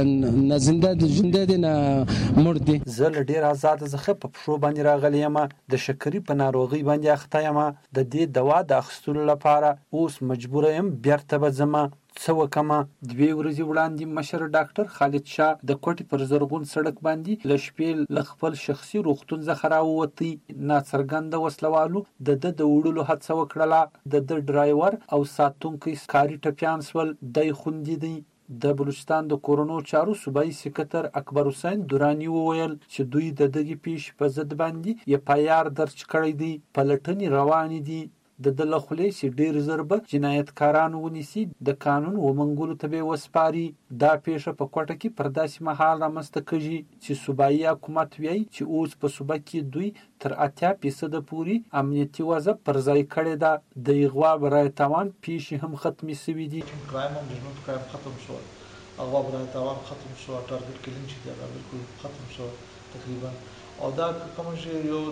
Speaker 11: نه زنده ژوند دي نه مړ دي.
Speaker 8: زه له ډیر آزاد څخه په پښو باندې راغلی یم، د شکرې په ناروغي باندې اخته یم. د دې دوا د اخیستلو لپاره اوس مجبور یم بیرته به ځم. څه وکمه؟ دوې ورځې وړاندې مشر ډاکټر خالد شاه د کوټې پر زرغون سړک باندې له شپې له خپل شخصي روغتون څخه راووتی. ناڅرګنده وسلوالو د ده د وړلو هڅه وکړله. د ده ډرایور او ساتونکی ښکاري ټپیان شول. دی خوندي دی. د بلوچستان د کورونو چارو صوبایي سکرټر اکبر حسین دورانی وویل چې دوی د دغې پیښې په ضد باندې اف آی آر درج کړی دی. پلټنې روانې دي. د ده له خولې چې ډېر ژر به جنایتکاران ونیسي، د قانون ومنګولو ته به یې وسپاري. دا پیښه په کوټه کې پر داسې مهال رامنځته کېږي چې صوبایي حکومت وایي چې اوس په صوبه کې دوی تر اتیا فیصده پورې امنیتي وضع پر ځای کړې ده. د اغوا برای تاوان پیښې هم ختمې شوي دي.
Speaker 14: کرایم هم جنوب کرایم ختم شو، اغوا برای تاوان ختم شو، ټارګټ کلینګ چې دا بالکل ختم شو تقریبا. او دا کوم چې یو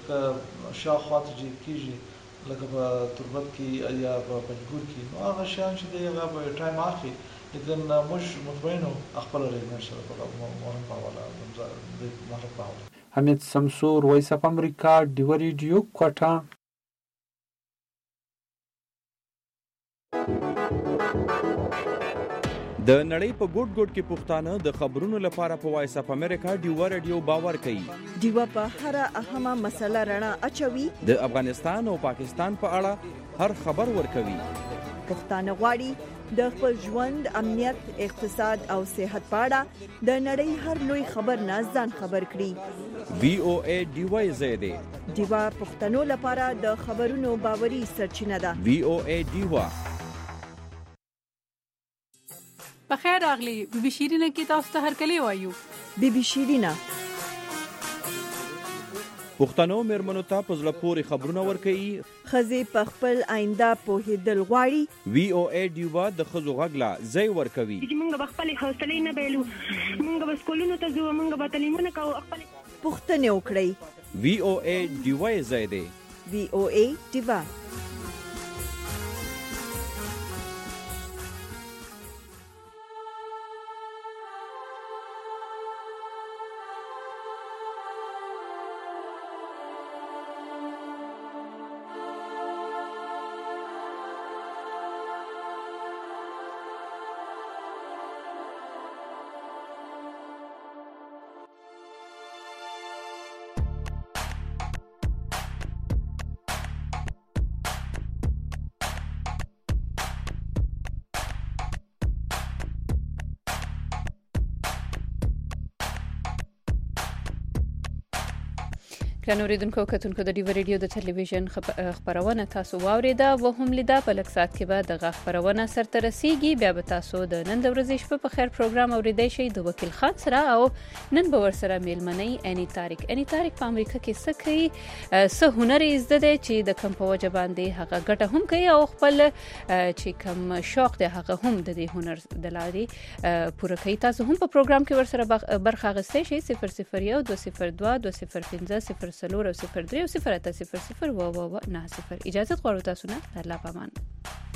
Speaker 14: دوه شاخواته چې کېږي لکه په تربت کې یا په پنجګور کې، نو هغه شیان چې دی هغه به ټایم اخلي، لیکن موږ مطمئن یو خپل ریګمنټ سره په مورن په حواله د مهرب په حواله.
Speaker 8: حمید سمسور، وایس اف امریکا، ډیو ریډیو، کوټه.
Speaker 15: د نړۍ په ګوټ ګوټ کې پښتانه د خبرونو لپاره په وایس اف امریکا ډیو ریډیو باور کوي.
Speaker 25: ډیو په هر اهمه مسله رڼا اچوي.
Speaker 15: د افغانستان او پاکستان په اړه هر خبر ورکوي.
Speaker 25: پښتانه غواړي د خپل ژوند، امنیت، اقتصاد او صحت په اړه د نړۍ هر لوی خبر نه ځان خبر کړي.
Speaker 15: وی او ای ډیو زیاده
Speaker 25: ډیو پښتنو لپاره د خبرونو باوري سرچینه ده.
Speaker 15: وی او ای ډیو.
Speaker 26: بخیر راغلی. بی بی شیرینه کې تاسو ته هرکلی وایو.
Speaker 25: بی بی شیرینه
Speaker 15: پښتنو مېرمنو ته په زړه پورې خبرونه ورکوي.
Speaker 25: ښځې په خپل آینده پوهېدل غواړي.
Speaker 15: وی او ای ډیو د ښځو غږ لا ځای ورکوي.
Speaker 27: موږ به خپلې حوصلې نه بایلو، موږ به سکولونو ته ځو، موږ به تعلیمونه کوو.
Speaker 25: پوښتنې وکړئ.
Speaker 15: وی او ای ډیو ځای دی.
Speaker 25: وی او ای ډیو.
Speaker 2: کنو ریدونکو کتونکو د ډیو ریډیو د ټلویزیون خبرونه تاسو واوریده و هم لیدا په لک ساعت کې به د خبرونه سرته رسیږي. بیا به تاسو د نن د ورځې شپه په خیر پروګرام اوریدئ شئ د وکیل خان سره او نن به ور سره میلمنۍ اني طارق. اني طارق په امریکا کې څه کوي، څه هنر یې زده دی چې د کم په وجه باندې هغه ګټه هم کوي او خپل چې کم شوق دی هغه هم د دې هنر د لارې پوره کوي. تاسو هم په پروګرام کې ور سره برخه اخیستی شئ. صفر صفر یو دو صفر دوه دو صفر پنځه صفر څلور او صفر درې او صفر اته صفر صفر و و و نه صفر. اجازه غواړو تاسو نه. الله پامان.